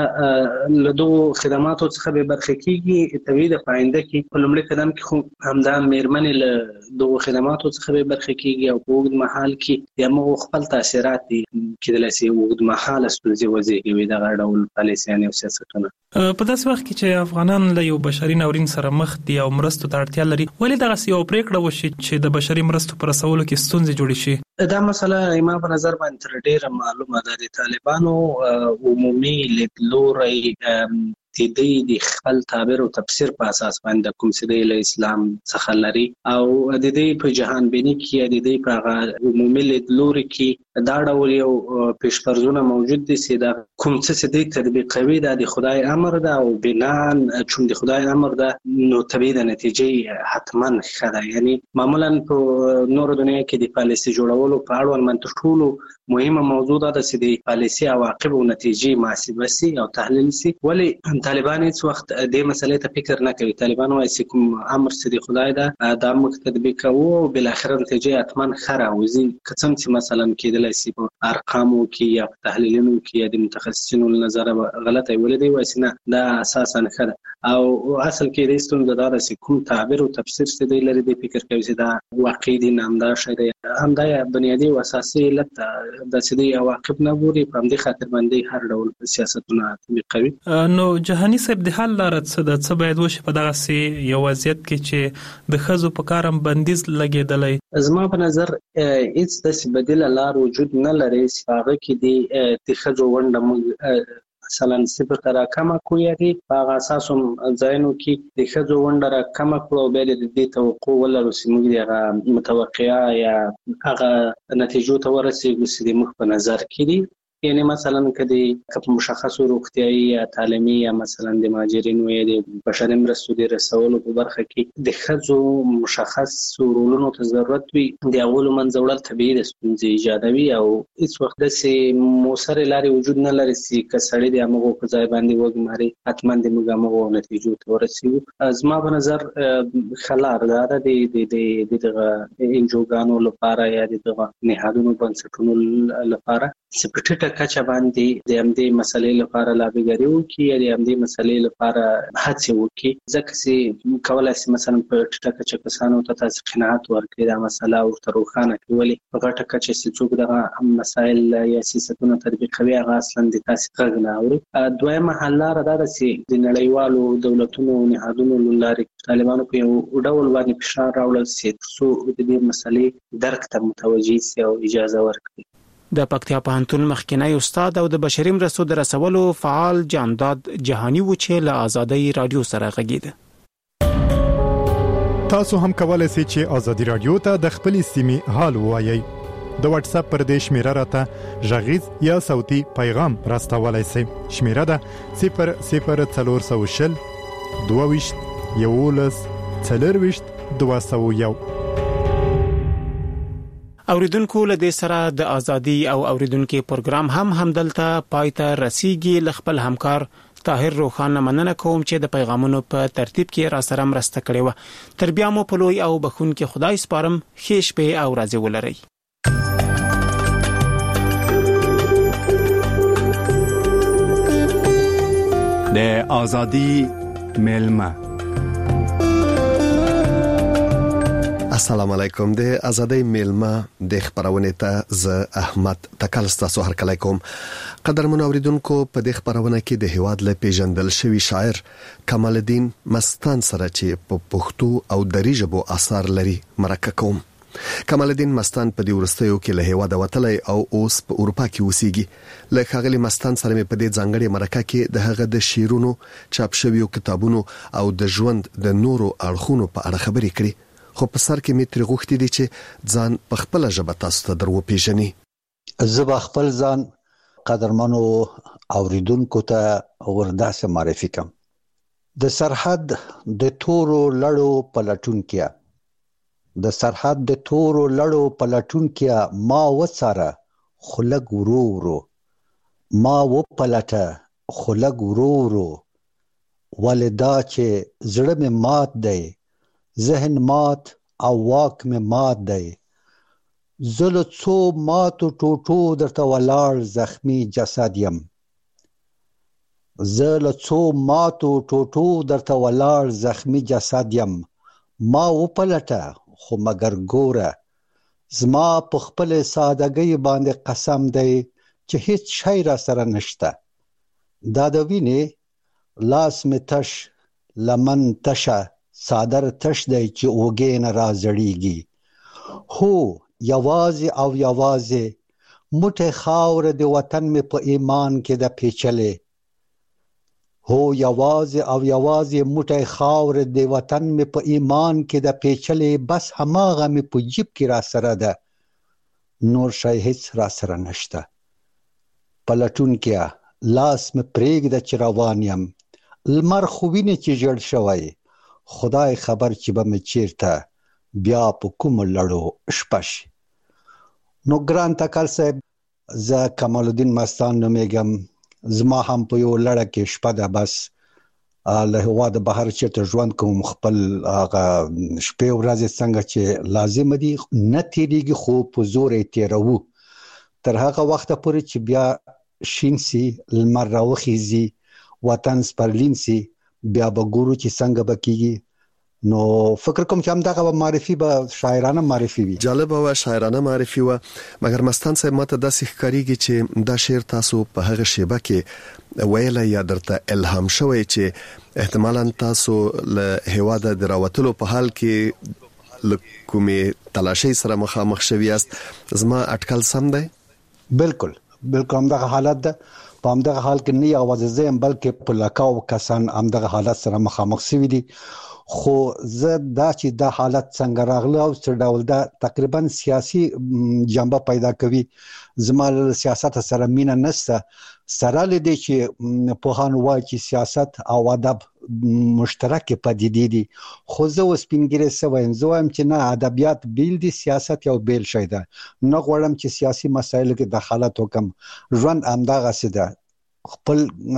Speaker 2: چېرته له دغو خدماتو څخه بې برخې کېږي، طبیعي ده په آینده کې په لومړي قدم کې خو همدا مېرمنې له دغو خدماتو څخه بې برخې کېږي او په اوږد مهال کې د همغو خپل تاثیرات دي کېدلی شي اوږد مهاله ستونزې وزېږوي دغه ډول پالیسیانې او سیاستونه.
Speaker 4: په داسې وخت کې چې افغانان له یو بشري ناورین سره مخ دي او مرستو ته اړتیا لري، ولې دغسې یوه پرېکړه وشي چې د بشري مرستو په رسولو کې ستونزې جوړې شي؟
Speaker 2: دا مسله زما په نظر باندې تر ډېره معلومه ده. د طالبانو عمومي لیدلوری د دوی د خپل تعبیر او تفسیر په اساس باندې کوم څه د اسلام څخه لري او د دې په جهان بینی کې د دې په عمومي لیدلوري کې دا ډول یو پیشفرضونه موجود دي چې دا کوم څه د تطبیقوي د خدای امر ده او بنان چون د خدای امر ده نو طبيعي د نتیجې حتما ښه ده. یعنی معمولا په نور دنیا کې د پالیسي جوړولو په اړه من تر ټولو مهمه موضوع ده چې د پالیسي عواقب او نتیجې محاسبه سي او تحلیل سي. ولی طالبان هیڅ وخت دې مسلې ته فکر نه کوي. طالبان وايي چې کوم امر چې د خدای ده دا موږ تطبیق کوو او بل اخر نتیجه حتما ښه راوځي. که څه چې مثلا کېدلی شي په ارقامو کې یا په تحلیلونو کې یا د متخصصینو له نظره غلطه ویلې دی، وایي چې نه دا اساسا ښه ده او اصل کې د ستونزه دا ده چې کوم تعبیر او تفسیر چې دی لري دی فکر کوي چې دا واقعي دي نه همدا شی دی، همدا بنیادي او اساسي علت د چې دی عواقب نه ګوري. په همدې خاطر باندې هر ډول سیاستونه تطبیقوي.
Speaker 4: نو جهاني صاحب د حل لاره څه ده؟ څه باید وشي په دغسې یو وضعیت کې چې د ښځو په کار هم بندیز لګېدلی؟
Speaker 2: زما په نظر هیڅ داسې بدیله لار وجود نه لري چې په هغه کې د ښځو ونډه موږ مثلا صفر ته راکمه کړو، یا په هغه اساس هم ځایونو کې د ښځو ونډه راکمه کړو او بیا د دې توقع ولرو چې موږ د هغه متوقعه یا هغه نتیجو ته ورسېږو چې موږ په نظر کې دي. یعنی مثلا کدی کپ مشخص روغتیايي یا تعلیمي یا مثلا د مهاجرینو یا د بشري مرستو د رسولو په برخه کې د ښځو مشخص رولونو ته ضرورت وي، د اولو منځ وړل طبيعي د ستونزې ایجادوي او هیڅ وخت داسې موثرې لارې وجود نه لري چې که سړی د همغو په ځای باندې وګماري حتما د موږ همغو نتیجو ته ورسېږو. زما په نظر ښه لار دا ده د دغه انجوګانو لپاره یا د دغه نهادونو بنسټونو لپاره چې په ټیټه کچه باندې د همدې مسلې لپاره لابیګري وکړي یا د همدې مسلې لپاره هڅې وکړي، ځکه چې کولی شي مثلا په ټیټه کچه کسانو ته تاسې قناعت ورکړي دا مسله ورته روښانه کړي. ولې په غټه کچه چې څوک دغه مسایل یا سیاستونه تطبیقوي هغه اصلا د تاسې غږ نه اوري. دویمه حل لاره دا ده چې د نړیوالو دولتونو او نهادونو له لارې طالبانو په یو ډول باندې فشار راوړل شي څو د دې مسلې درک ته متوجه شي او اجازه ورکړي.
Speaker 1: د پکتیا پوهنتون مخکینی استاد او د بشري مرستو د رسولو فعال جانداد جهانی و چې له آزادۍ رادیو سره غږیده.
Speaker 6: تاسو هم کولای شئ چې آزادۍ رادیو ته د خپل سیمې حال ووایي. د واتس اپ پر دې شمیره راته غږیز یا صوتي پیغام راستولای شئ. شمیره ده صفر صفر څلور سوه شل دوه ویشت یولس څلور ویشت دوه سوه یو.
Speaker 1: اوریدونکو له دې سره د ازادي او اوریدونکو پروګرام هم همدلته پای ته رسیدي. ل خپل همکار طاهر روخان مننه کوم چې د پیغامونو په ترتیب کې را سره مرسته کړې و. تر بیا مو په لوی او بخون کې خدای سپارم. ښه شپه او ورځ ولرئ.
Speaker 5: د ازادي ملما.
Speaker 7: السلام علیکم. د ازادي ملما د خبرونه ته ز احمد تکلستا سو هر کله کوم. قدرمن اوریدونکو په د خبرونه کې د هواد له پیژندل شوی شاعر کمال الدین مستان سره چې په پښتو او دری ژبو اثار لري مرکه کوم. کمال الدین مستان په دې ورستیو کې له هواد وتلی او اوس په اروپا کې اوسېږي. له خاغلی مستان سره په دې ځانګړي مرکه کې د هغه د شیرونو چاپ شویو کتابونو او د ژوند د نورو اړخونو په اړه خبرې کړي. خو په سر کې می تر غوښتي دي چې ځان په خپل ژبه تاسو ته درو پیژني.
Speaker 8: زه خپل ځان قدرمنو اوریدونکو ته وردا سم معرفي کوم. د سرحد د تورو لړو پلټونکیا د سرحد د تورو لړو پلټونکیا ما وڅاره خلګ ورو ورو ما و پلټه خلګ ورو ورو ولدا چې زړه مې مات دی ذهن مات او واک مې مات دی زل څو ماتو ټوټو درته ولاړ زخمی جسد یم زل څو ماتو ټوټو درته ولاړ زخمی جسد یم ما و پلټه خو مگر ګوره زما په خپل سادهګۍ باندې قسم دی چې هیڅ شی را سره نشته دا د وینې لاس مې تش لمن تشه صادر تش دی چې اوګې نه را زړیږي هو یوازې او یوازې موټه خاور د وطن مې په ایمان کې د پیچلې هو یوازې او یوازې موټه خاور د وطن مې په ایمان کې د پیچلې بس هماغه مې په جیب کې را سره ده نور شی هیڅ را سره نشته پلټونکیا لاس مې پرېږده چې روان یم لمر خو وینې چې ژړ شوی خدای خبر چې به مې چیرته بیا په کومو لړو شپه شي. نو ګران تکل صاحب زه کمال الدین مستان نومیږم زما هم په یو لړه کې شپه ده بس له هواد بهر چېرته ژوند کوم خپل هغه شپې ورځې څنګه چې لازم دي نه تېرېږي خو په زور یې تېروو تر هغه وخته پورې چې بیا شین سي لمر راوخیږي وطن سپرلین سي بیا به ګورو چې څنګه به کېږي. نو فکر کوم چې همدغه معرفي به شاعرانه معرفي وي.
Speaker 7: جالب او شاعرانه معرفي و مګر مستان صاحب ماته داسې ښکاریږي چې دا شعر تاسو په هغه شیبه کې ویل یا درته الهام شوی چې احتمالاً تاسو له هواد د راوتلو په حال کې لکومې تلاشي سره مخامخ شوی است. زما اټکل سم دی؟
Speaker 8: بالکل بالکل همدغه حالت ده. په همدغه حال کې نه یوازې زه بلکې په لکاو کسان همدغه حالت سره مخامخ شوي دي خو زه دا چې دا حالت څنګه راغله او څه ډول دا تقریبا سیاسي جنبه پیدا کوي. زما له سیاست سره مینه نشته سره لدی چې په هان وای چې سیاست او ادب مشترک پدیدې دي خو زه اوس پینګری سویم زه وایم چې نه ادبیات بیل دي سیاست یو بیل شي ده نه غواړم چې سیاسي مسایلو کې دخالت وکم ژوند همدغه څه ده خپل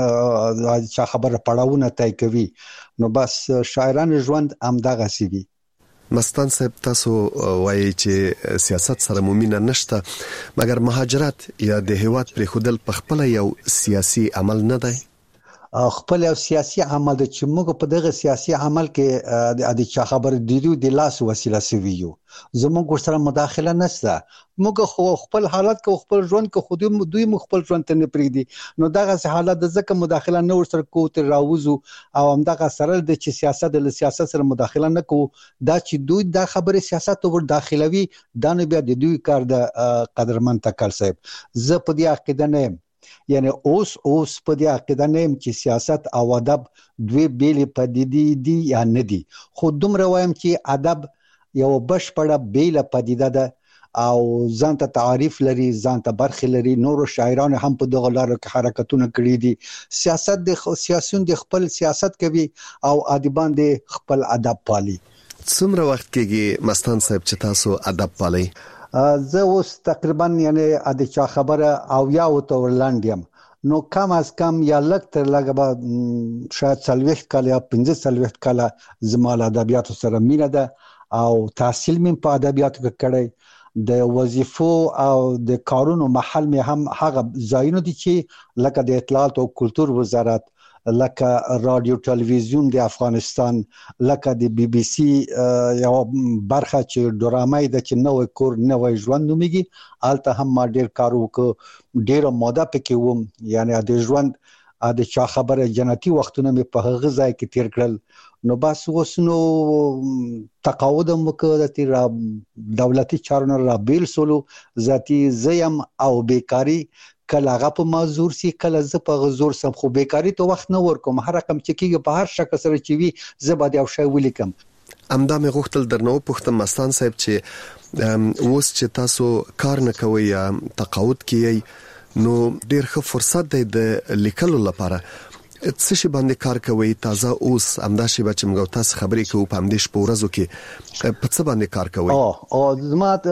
Speaker 8: چا خبره پړاوونه تای کوي نو بس شاعران ژوند همدغه څه دي.
Speaker 7: مستان صاحب تاسو وایي چې سیاست سره مومینه نشته مګر مهاجرت یا د هواد پر خودل په خپل یو سیاسي عمل نه دی
Speaker 8: خپل یو سیاسي عمل چې موږ په دغه سیاسي عمل کې د چا خبر دیدو د لاس وسیله سویو زموږ سره مداخله نشته موږ خو خپل حالت کو خپل ژوند کو خو دوی مخ خپل ژوند ته نه پریږدي نو دغه حالت د ځکه مداخله نه ورسره کو تر راوځو او همدغه سره د چې سیاست د سیاست سره مداخله نه کو دا چې دوی د خبره سیاست ور داخلوي دا نه بیا د دوی کار د قدرمن تکل صاحب زه په دې عقیده نه یم یعنی اوس اوس په دې عقیده نه يم چې سیاست او ادب دوی بیل پدیدې دي یا نه دي خو دومره وایم چې ادب یو بشپړه بیل پدیده ده او ځان ته تعریف لري ځان ته برخه لري نور شاعرانو هم په دغه لارو کې حرکتونه کړي دي سیاست د سیاسيون د خپل سیاست کوي او ادبان د خپل ادب پالي.
Speaker 7: څومره وخت کېږي مستان صاحب چې تاسو ادب پالي؟
Speaker 8: زه اوس تقریبا یعنی د چا خبره او یا او تو لاندیم نو کم از کم یا لک تر لګ به شاید څلوېښت کال یا پنځه څلوېښت کال زمال ادبیات سره مینه ده او تحصیل مې په ادبیاتو کې کړی د وظیفو او د کارونو محل مې هم هغه ځایونه دي چې لکه د اطلاعات او کلتور وزارت، لکه رادیو ټلویزیون د افغانستان، لکه د بي بي سي یو برخه چې ډرامه ده چې نوې کور نوې ژوند نوميږي، الته هم ما ډیر کار وکړ، ډیر موده پکې وم، یعنی د ژوند د چا خبره جنتی وختونه مې په هغه ځای کې تیر کړل. نو بس اوس نو تقاعد وکړ د دولتي چارو را بیل سولو ذاتی زیم او بیکاری کله هغه په مازور سي کله ز په غزور سم، خو بیکاری ته وخت نه ورکوم، هر رقم چې کیږي په هر شکل سره چې وي زه به یو شی ولیکم.
Speaker 7: امدا مې غوښتل درنو پښتون مستان صاحب چې اوس چې تاسو کار نه کوي یا تقاعد کوي نو ډیر ښه فرصت دی د لیکلو لپاره، څه شي باندې کار کوي تازه اوس امدا شي چې موږ تاسو خبرې کوو په همدې شپه ورځو کې په څه باندې کار کوي؟
Speaker 8: او او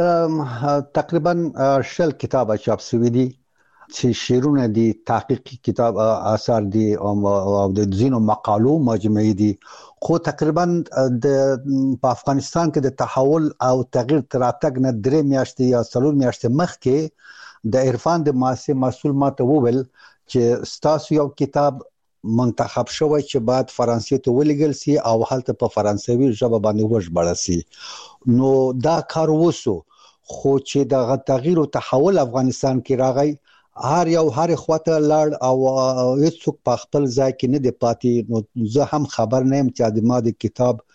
Speaker 8: زما تقریبا شل کتابه چاپ شوي دي چې شعرونه دي، تحقیقي کتاب آثار دي او د ځینو مقالو مجموعه دي، خو تقریبا د په افغانستان کې د تحول او تغییر تراتګ نه درې میاشتې یا څلور میاشتې مخکې د عرفان د مؤسسې مسؤل ماته وویل چې ستاسو یو کتاب منتخب شوی چې بعد فرانسې ته ولېږل سي او هلته په فرانسوي ژبه باندې وژباړل سي. نو دا کار وسو، خو چې د تغییر او تحول افغانستان کې راغی هر یو هر خواته لاړ او هیڅوک په خپل ځای کې نه دی پاتې. نو زه هم خبر نه یم چې د ما د کتاب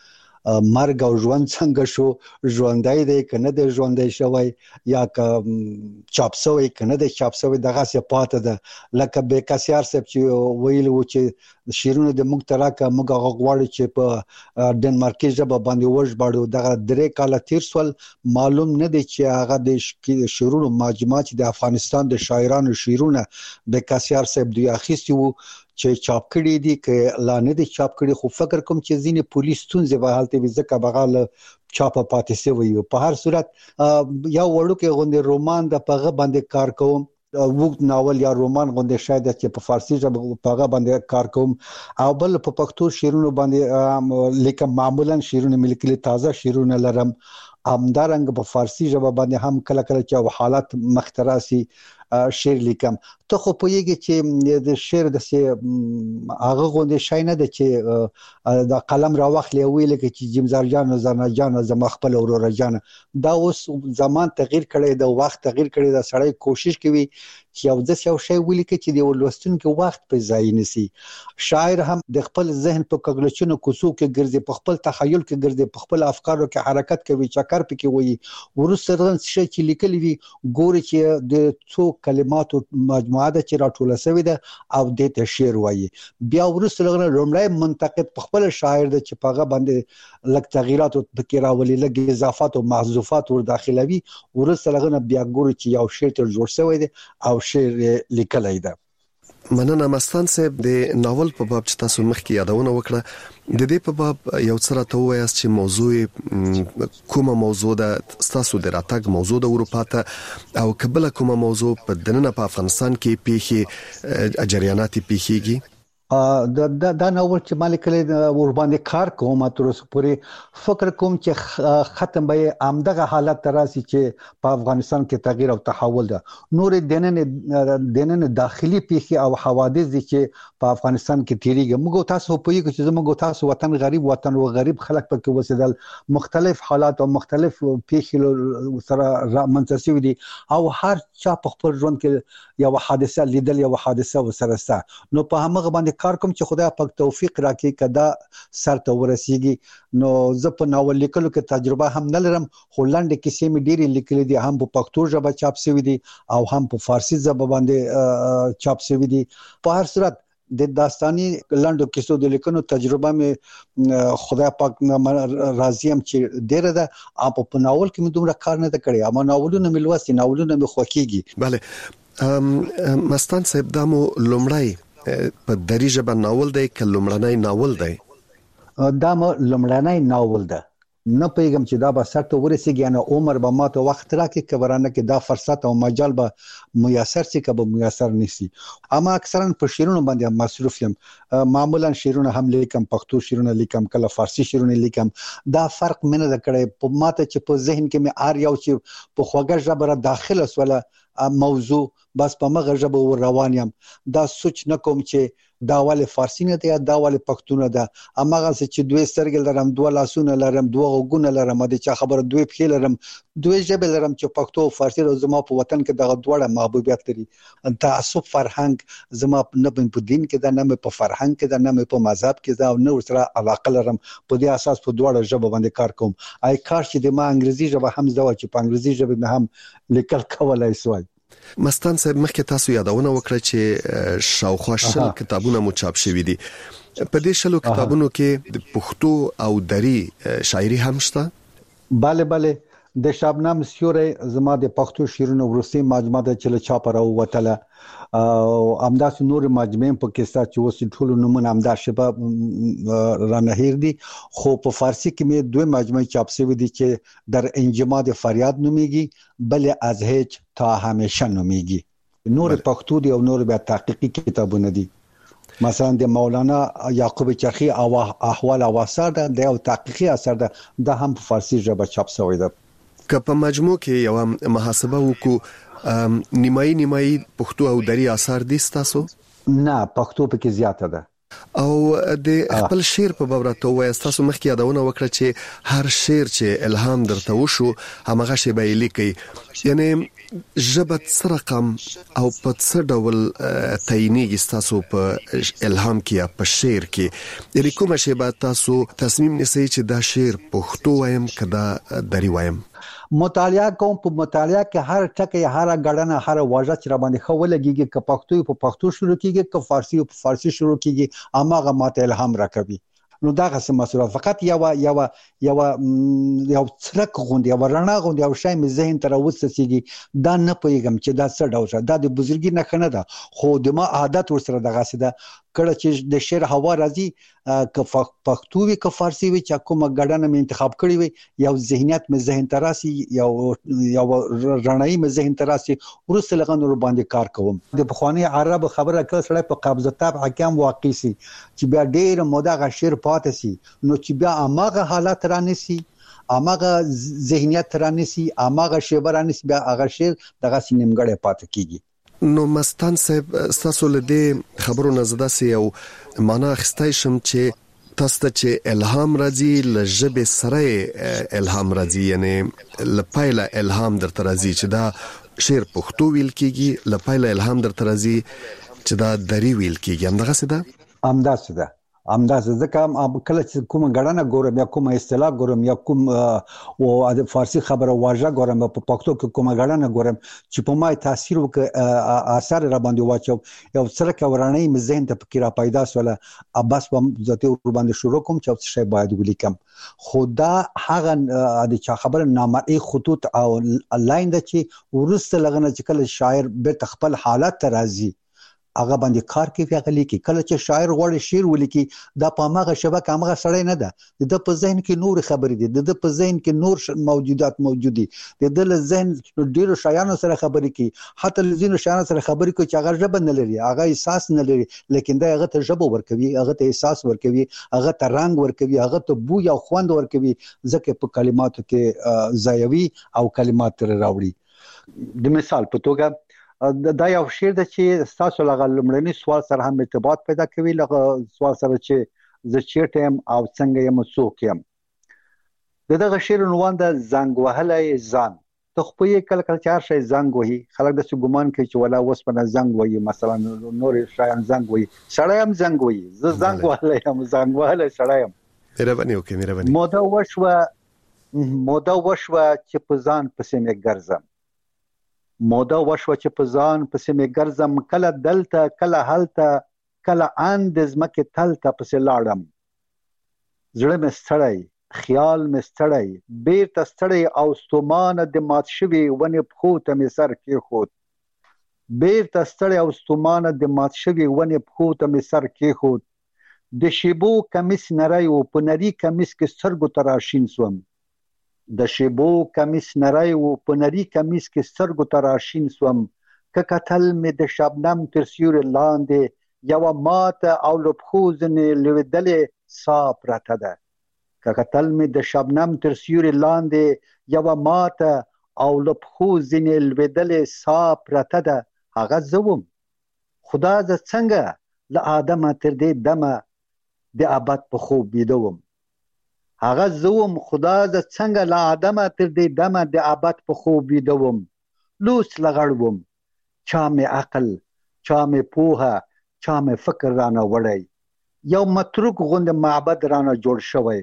Speaker 8: مرګ او ژوند څنګه شو، ژوندای دی کنه د ژوندای شوی یا ک چاپ شوی کنه د چاپ شوی دغه څه پاتې ده، لکه بیکاسیار صاحب چې ویل و چې شیرونه د موږ تراکه موږ غواړو چې په ډنمارکي ژبه باندې وژباړو، دغه درې کال تیر سول، معلوم نه دی چې هغه د شیرونو مجموعه چې د افغانستان د شاعرانو شیرونه بیکاسیار صاحب دوی اخیستي وو چې چاپ کړي دي ک لا نه دي چاپ کړي، خو فکر کوم چې ځینې پولیس تونځه به حالت وي ځکه بغاله چاپ پاتې سوی. په هر صورت یو وړوکی غونډه رومان د پغه باندې کار کوم، وګت ناول یا رومان غونډه شاید چې په فارسی ژبه پغه باندې کار کوم، او بل په پښتو شعرونو باندې لیکم، معمولا شعرونه ملکي تازه شعرونه لرم، همدارنګ په فارسی ژبه باندې هم کله کله چې حالات مختراسي شعر لیکم. ته خو پوهیږي چې د شعر د سي هغه غونډه شای نه ده چې د قلم را واخلې ویل کې چې جمزار جان او زنا جان زما خپل اورور جان، دا اوس زمان تغییر کړي، د وخت تغییر کړي، د سړی کوشش کوي چې یو ځس یو شی ولیکي چې د ولستونکو وخت په ځای نسی. شاعر هم د خپل ذهن په کګلچونو کوڅو کې ګرځي، په خپل تخیل کې ګرځي، په خپل افکارو کې حرکت کوي، چکر پکې وي، ورسره څه چې لیکلي وي ګوري چې د څو کلماتو مجموعه ده چې راټوله شوی ده او د ته شعر وایي. بیا ورسره لومړی منتقد په خپل شاعر د چې پاغه باندې لک تغیرات او فکر راولي، لګ اضافات او محذوفات ور داخلوي، ورسره بیا ګوري چې یو شعر تر جوړ شوی دی او شعر لیکلای ده.
Speaker 7: مننه مستان صاحب، د ناول په باب چې تاسو مخکې یادونه وکړه، د دې په باب یو څه راته وایاست چې موضوع کومه موضوع ده، تاسو د راتګ موضوع د اروپا ته او کبل کومه موضوع په دننه په افغانستان کې پیښې جریانات پیښیږي؟
Speaker 8: دا دا ناول چې مالک له ور باندې کار کوم تر اوسه پورې فکر کوم چې ختم به امدغه حالت تراسي چې په افغانستان کې تغییر او تحول ده. نور دننه دننه داخلي پیښې او حوادث دي چې په افغانستان کې تیریږي. موږ تاسو په یوه چې موږ تاسو وطن غریب وطن او غریب خلک پکې وسیدل، مختلف حالات او مختلف پیښې سره منتسب دي او هر چا په خپل ژوند کې یو حادثه لیدل، یو حادثه وسره سره. نو په هغه باندې کار کوم چې خدای پاک توفیق راکړي کدا سر ته ورسیږي. نو زه په ناول لیکلو کې تجربه هم نه لرم، خو لاندې کیسې مې ډېری لیکلې دي، هم په پښتو ژبه چاپ شوی دي او هم په فارسی ژبه باندې چاپ شوی دي. په هر صورت د داستاني لاندو کیسو د لیکلو تجربه مې خدای پاک راضي هم چې ډېر ده. اپ په ناول کې مې دومره کار نه کړی، اما ناولونه مې لوستي، ناولونه مې خوښیږي.
Speaker 7: bale مستان صاحب دا مو لومړی په دری ژبه ناول دی که لومړنی ناول دی؟
Speaker 8: دا مو لومړنی ناول ده. نه پیغام چې دا به سره ورسیږي نه عمر به ماته وخت راکې کبرانه کې دا فرصت او مجال به میسر سي کبه میسر نشي. اما اکثرا په شیرونو باندې مصروف یم، معمولا شیرونه هم لیکم، پښتو شیرونه لیکم، کله فارسی شیرونه لیکم. دا فرق مینه د کړي په ماته چې په ذهن کې مې ار یو چې په خوګه ژبه داخله سواله موضوع بس په مغه ژبه روان یم. دا سوچ نکوم چې دا ول فارسی نه دی دا ول پښتون ده، اماغه چې دوی سترګل لرم، دوه لاسونه لرم، دوه غوګونه لرم، د چا خبره دوی په لرم، دوی ژبه لرم چې پښتو او فارسی زما په وطن کې دغه دوړه محبوبیت لري. تعصب فرهنګ زما نه په دین کې دا نه په فرهنګ کې دا نه په مذهب کې دا نه سره علاقه لرم. په دې اساس په دوړه ژبه باندې کار کوم. آی کار چې د ما انګریزي ژبه هم زده چې په انګریزي ژبه مې هم لیکل کولای سوای.
Speaker 7: مستان صاحب مخکې تاسو یادونه وکړه چې شاوخوا شل کتابونه مو چاپ شوي دي. په دې شلو کتابونو کې د پښتو او دري شاعري هم شته؟
Speaker 8: bale bale د شابنام سیوري زما د پښتو شیرونو ورسي مجموعه د چله چاپ راو وتله او امداس نور مجموعه په کې ستا چې وسې ټول نمونه امدا شبه رانهیر دي. خو په فارسی کې مې دوه مجموعه چاپ شوی دي چې در انجما د فریاد نوميږي، بل از هیڅ تا همیشه نوميږي. نور پښتو دي او نور بیا تحقیقي کتابونه دي. مثلا د مولانا یعقوب چرخی او احوال او اثر د یو تحقیقي اثر ده، د هم په فارسی ژبه چاپ شوی ده.
Speaker 7: که په مجموع کې یو محاسبه وکړو نیمایي نیمایي پښتو او دري اثر دي تاسو؟
Speaker 8: نه پښتو په کې زیاته ده.
Speaker 7: او د خپل شعر په باره ته وایي تاسو مخکې یادونه وکړه چې هر شعر چې الهام درته وشو همغه شی به لیکي، یعنی ژبه څه رقم او په څه ډول تعینېږي تاسو په الهام کې یا په شعر کې؟ یعنی کومه شی به تاسو تصمیم نیسئ چې دا شعر پښتو وایم که دا دري وایم؟
Speaker 8: مطالعه کوم. په مطالعه کې هر ټکی، هر غړنه، هر واژه چې را باندې خو لګيږي که پښتو په پښتو شروع کیږي که فارسی په فارسی شروع کیږي اماغه ماته الهام راکوي. نو دا غسه مسوله فقط یو یو یو یو څرک غوند یو رڼا غوند یو شای مې ذهن ته راوستسیږي. دا نه پوهیږم چې دا څه ډول دا د بزرګي نه خنه ده، خو د ما عادت ورسره دغه څه ده. کله چې د شعر هوا راځي که پښتو وي که فارسی وي چې کومه غړنه مې انتخاب کړی وي یو ذهنیت مې ذهن ته راسي، یو یو رڼایي مې ذهن ته راسي، ورسره لغون ور باندې کار کوم. د بخوانی عرب خبره کله سره په قبضه تاب حکم واقع سي چې بیا ډېر موده غ شعر پاتې سي، نو چې بیا اماغه حالت رانسي، اماغه ذهنیت رانسي، اماغه شعر رانسي، بیا هغه شعر دغه سینمګړې پاتې کیږي.
Speaker 7: نو مستان صاحب تاسو له دې خبرو نه زده سي او معنا اخستای شم چې تاسو ته چې الهام راځي له ژبې سره الهام راځي، یعنی له پایله الهام درته راځي چې دا شعر پښتو ویل کیږي، له پایله الهام درته راځي چې دا دري ویل کیږي. همدغه څه ده؟
Speaker 8: همداسې ده. همداسې ځکه کله چې کومه غړنه ګورم یا کومه اصطلاح ګورم یا کوم او د فارسی خبره واژه ګورم په پښتو کې کومه غړنه ګورم چې په ما تاثیر وکړ اثر را باندې واچو یو څه کې ورانه مې ذهن ته فکر پیدا سواله اباس په ذاته ور باندې شروع کوم چې څه شی باید ولیکم. خدا هغه د چا خبره نامرئي خطوط او لاین د چې ورسته لغنه چې کله شاعر به خپل حالت ته راځي هغه باندې کار کوي، هغه لیکي. کله چې شاعر غوړي شعر ولیکي دا په هغه شبکه هغه سړی نه ده، د په ذهن کې نور خبرې دي، د په ذهن کې نور موجودات موجود دي، د د ذهن ډیرو شایانو سره خبرې کوي، حتی لزینو شایانو سره خبرې کوي چې هغه ژبه نه لري، هغه احساس نه لري، لیکن دا هغه ته ژبه ورکوي، هغه ته احساس ورکوي، هغه ته رنگ ورکوي، هغه ته بو یا خوند ورکوي، ځکه په کلماتو کې ځایوي او کلمات تر راوړي. د مثال په توګه دا یو شعر د چې تاسو لغه لمړنی سوال سره هم ارتباط پیدا کوي، لغه سوال سره چې ز چیرته او څنګه یم څوک یم. دغه شعر عنوان د زنګ وهلای ځان. ته خو یې کله کله چار شي زنګ وهي، خلک د ګمان کوي چې ولا اوس په زنګ وهي، مثلا نور شایان زنګ وهي، سړی هم زنګ وهي، ز زنګ وهلای هم زنګ وهلای سړی هم.
Speaker 7: مهرباني وکړئ مهرباني.
Speaker 8: موده وشوه موده وشوه چې په ځان پسې مې ګرځم، موده وشوه چې په ځان پسې مې ګرځم، کله دلته کله هلته کله اند زمکه تلته پسې لاړم. زړه مې ستړی، خیال مې ستړی، بیرته ستړی او ستومانه د مات شوي ونې پښو ته مې سر کېښود. بیرته ستړی او ستومانه د مات شوي ونې پښو ته مې سر کېښود. د شیبو کمیس نری و، په نري کمیس کې سترګو ته راشین سوم. د شیبو کمیس نری و په نری کمیس کې سترګو ته راشین سوم که کتل مې د شبنم تر سیوري لاندې یوه ماته او له پښو ځینې لوېدلې ساه پرته ده که کتل مې د شبنم تر سیوري لاندې یوه ماته او له پښو ځینې لوېدلې ساه پرته ده هغه زه وم خدا زه څنګه له آدمه تر دې دمه د ابد په خوب ویده وم هغه زه وم خدا زه څنګه له آدمه تر دې دمه د ابد په خوب ویده وم لوس لغړ وم چا مې عقل چا مې پوهه چا مې فکر رانه وړی یو متروک غوندې معبد رانه جوړ شوی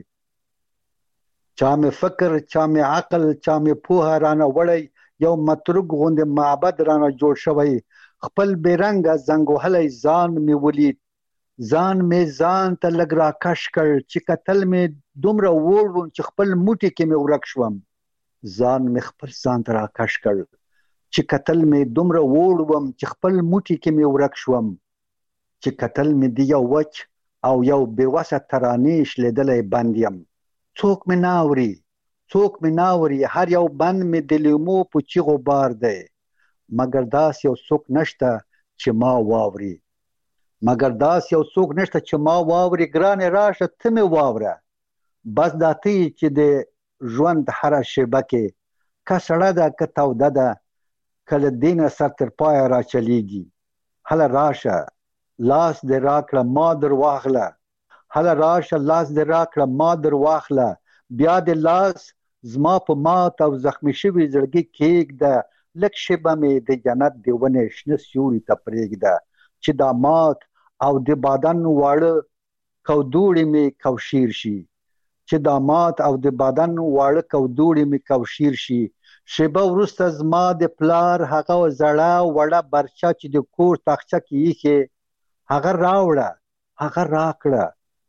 Speaker 8: چا مې فکر چا مې عقل چا مې پوهه رانه وړی یو متروک غوندې معبد رانه جوړ شوی خپل بیرنګه زنګ وهلی ځان مې ولید ځان مې ځان ته لږ راکش کړ چې کتل مې دومره وړ وم چې خپل موټي کې مې ورک شوم ځان مې خپل ځان ته راکش کړ چې کتل مې دومره وړ وم چې خپل موټي کې مې ورک شوم چې کتل مې د یو وچ او یو بېوسه ترانې شلېدلی بند یم څوک مې نه اوري څوک مې نه اوري هر یو بند مې د لیمو په چیغو بار دی مګر داسې یو څوک نشته چې ما واوري مګر داسې یو څوک نشته چې ما واوري ګرانې راشه ته مې واوره بس دا ته چې د ژوند هره شیبه کې که سړه ده که توده ده که له دې نه سر تر پایه راچلیږي هله راشه لاس دې راکړه ما در واخله هله راشه لاس دې راکړه ما در واخله بیا دې لاس زما په مات او زخمي شوي زړګي کېږده لږ شیبه مې د جنت د ونې شنه سیوري ته پرېږده چې دا مات او د بدن واړه کودوړي مې کوشیر شي چې دا مات او د بدن واړه کودوړي مې کوشیر شي شیبه وروسته زما د پلار هغه زړه وړه برچه چې د کور تاخچه کې ایښې هغه راوړه هغه راکړه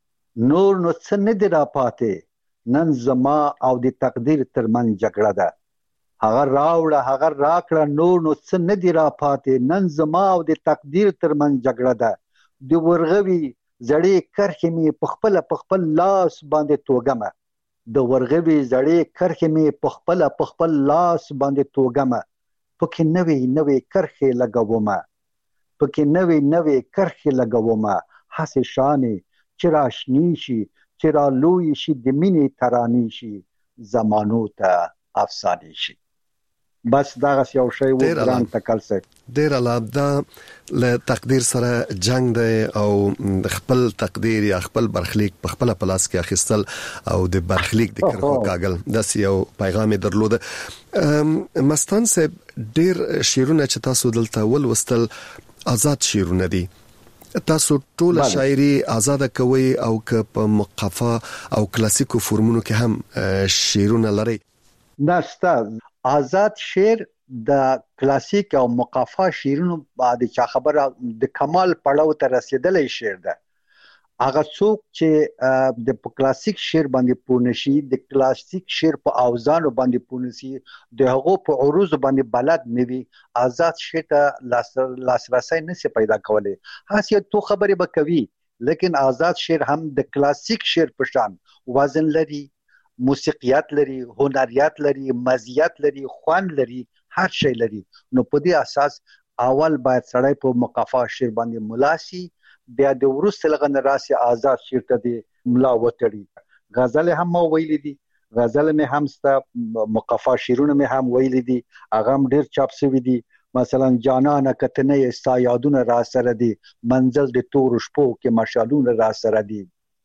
Speaker 8: نور نو څه نه دي راپاتې نن زما او د تقدیر ترمنځ جګړه ده هغه راوړه هغه راکړه نور نو څه نه دي راپاتې نن زما او د تقدیر ترمنځ جګړه ده د ورغوي زړې کرښې مې په خپله په خپل لاس باندې توږمه د ورغوي زړې کرښې مې په خپله په خپل لاس باندې توږمه پکې نوې نوې کرښې لګومه پکې نوې نوې کرښې لګومه هسې شانې چې راشني شي چې را لوی شي د مینې ترانې شي زمانو ته افسانې شي بس دغه یو شی و ګران تکل صاحب
Speaker 7: ډیر الله دا له تقدیر سره جنگ دی او خپل تقدیر یا خپل برخلیک په خپل پلاس کې اخیستل او د برخلیک د کرخو کاغل د یو پیغام درلود مستان صاحب ډیر شیرونه چې تاسو دلته ولوستل آزاد شیرونه دي تاسو ټول شاعري آزاد کوي او که په مقفا او کلاسیکو فورمونو کې هم شیرونه لري
Speaker 8: نشته آزاد شعر د کلاسیک او مقفا شعرونو بعد چا خبره د کمال پړاو ته رسیدلې شعر ده هغه څوک چې د کلاسیک شعر باندې پونشي د کلاسیک شعر په اوزانو باندې پونشي د هغو په عروض باندې بلد نوي آزاد شعر ته لاسرسي نشي پیدا کولای هڅه تو خبره بکوي لیکن آزاد شعر هم د کلاسیک شعر په شان وزن لري موسیقیات لري هنریات لري مزیات لري خوان لري هر شی لري نو په دې اساس اول باید سړی په مقفا شعر باندې ملاسي بیا د ورسته لغن راسي آزاد شعر ته دی ملا وتړي غزل هم ویل دي غزل مې هم ستا مقفا شعرونه مې هم ویل دي هغه هم ډیر چاپ شوی دي مثلا جانانه کتنه استا یادونه را سره دي منزل د تور شپو کې مشالونه را سره دي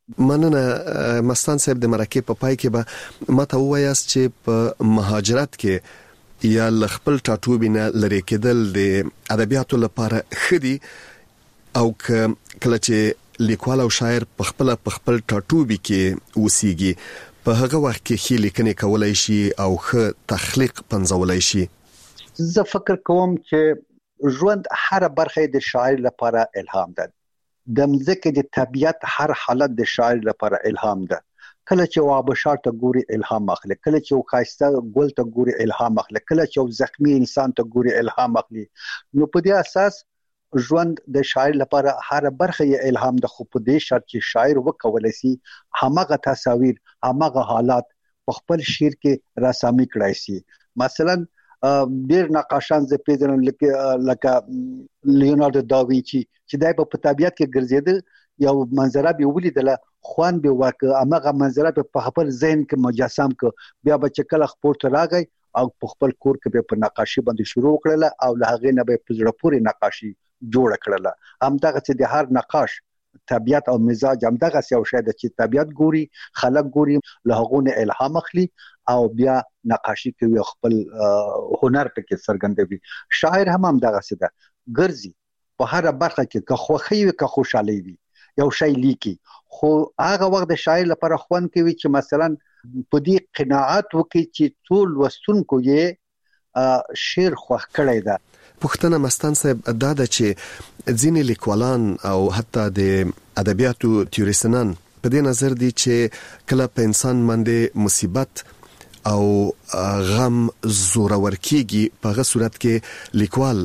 Speaker 7: مننه مستان صاحب د مرکه په پای کې به ماته وایاست چې په مهاجرت کې یا خپل ټاټوبینه لری کېدل د ادبیاتو لپاره خدي او کله چې لیکوال او شاعر په خپل په خپل ټاټوبي کې وسیږي په هغه وخت کې خې لیکنې کولای شي او خ تخلیق پنځولای شي
Speaker 8: زه فکر کوم چې ژوند هر برخه د شاعر لپاره الهام ده د مزکه د طبيعت هر حالت د شاعر لپاره الهام ده کله چې وابشار ته ګوري الهام اخلي کله چې وخایسته ګل ته ګوري الهام اخلي کله چې زخمی انسان ته ګوري الهام اخلي نو په دې اساس ژوند د شاعر لپاره هر برخه یې الهام ده خو په دې شرط چې شاعر وکولای شي همغه تصاویر همغه حالات په خپل شعر کې رسامي کړای شي. مثلا ډیر نقاشان زه پیژنم لکه لیوناردو داوینچي چې دای په طبیعت کې ګرځیدل یو منظره به ولیدله خوان به ورکه امغه منظره په خپل ذهن کې مجسم ک بیا به چکل خپل راغی او په خپل کور کې به په نقاشي باندې شروع کړله او له هغه نه به په زړه پورې نقاشي جوړ کړله. همدغه چې د هر نقاش طبيعت او مزاج همدغه یو شی د چې طبيعت ګوري خلک ګوري له هغه نه الهام اخلي او بیا نقاشي کوي خپل هنر پکې څرګندوي. شاعر هم همدغه څه ده ګرځي په هر برخه کې که خوخي وي که خوشالي وي یو شی لیکي خو هغه وخت د شاعر لپاره خوان کوي چې مثلا په دې قناعت وکړي چې ټول وستونکو یې شعر خوښ کړی ده.
Speaker 7: پښتنه مستان صاحب دا د چې ځینې لیکوالان او حتی د ادبیاتو تیوریسنان په دې نظر دي چې کله په انسان باندې مصیبت او غم زورور کیږي په هغه صورت کې لیکوال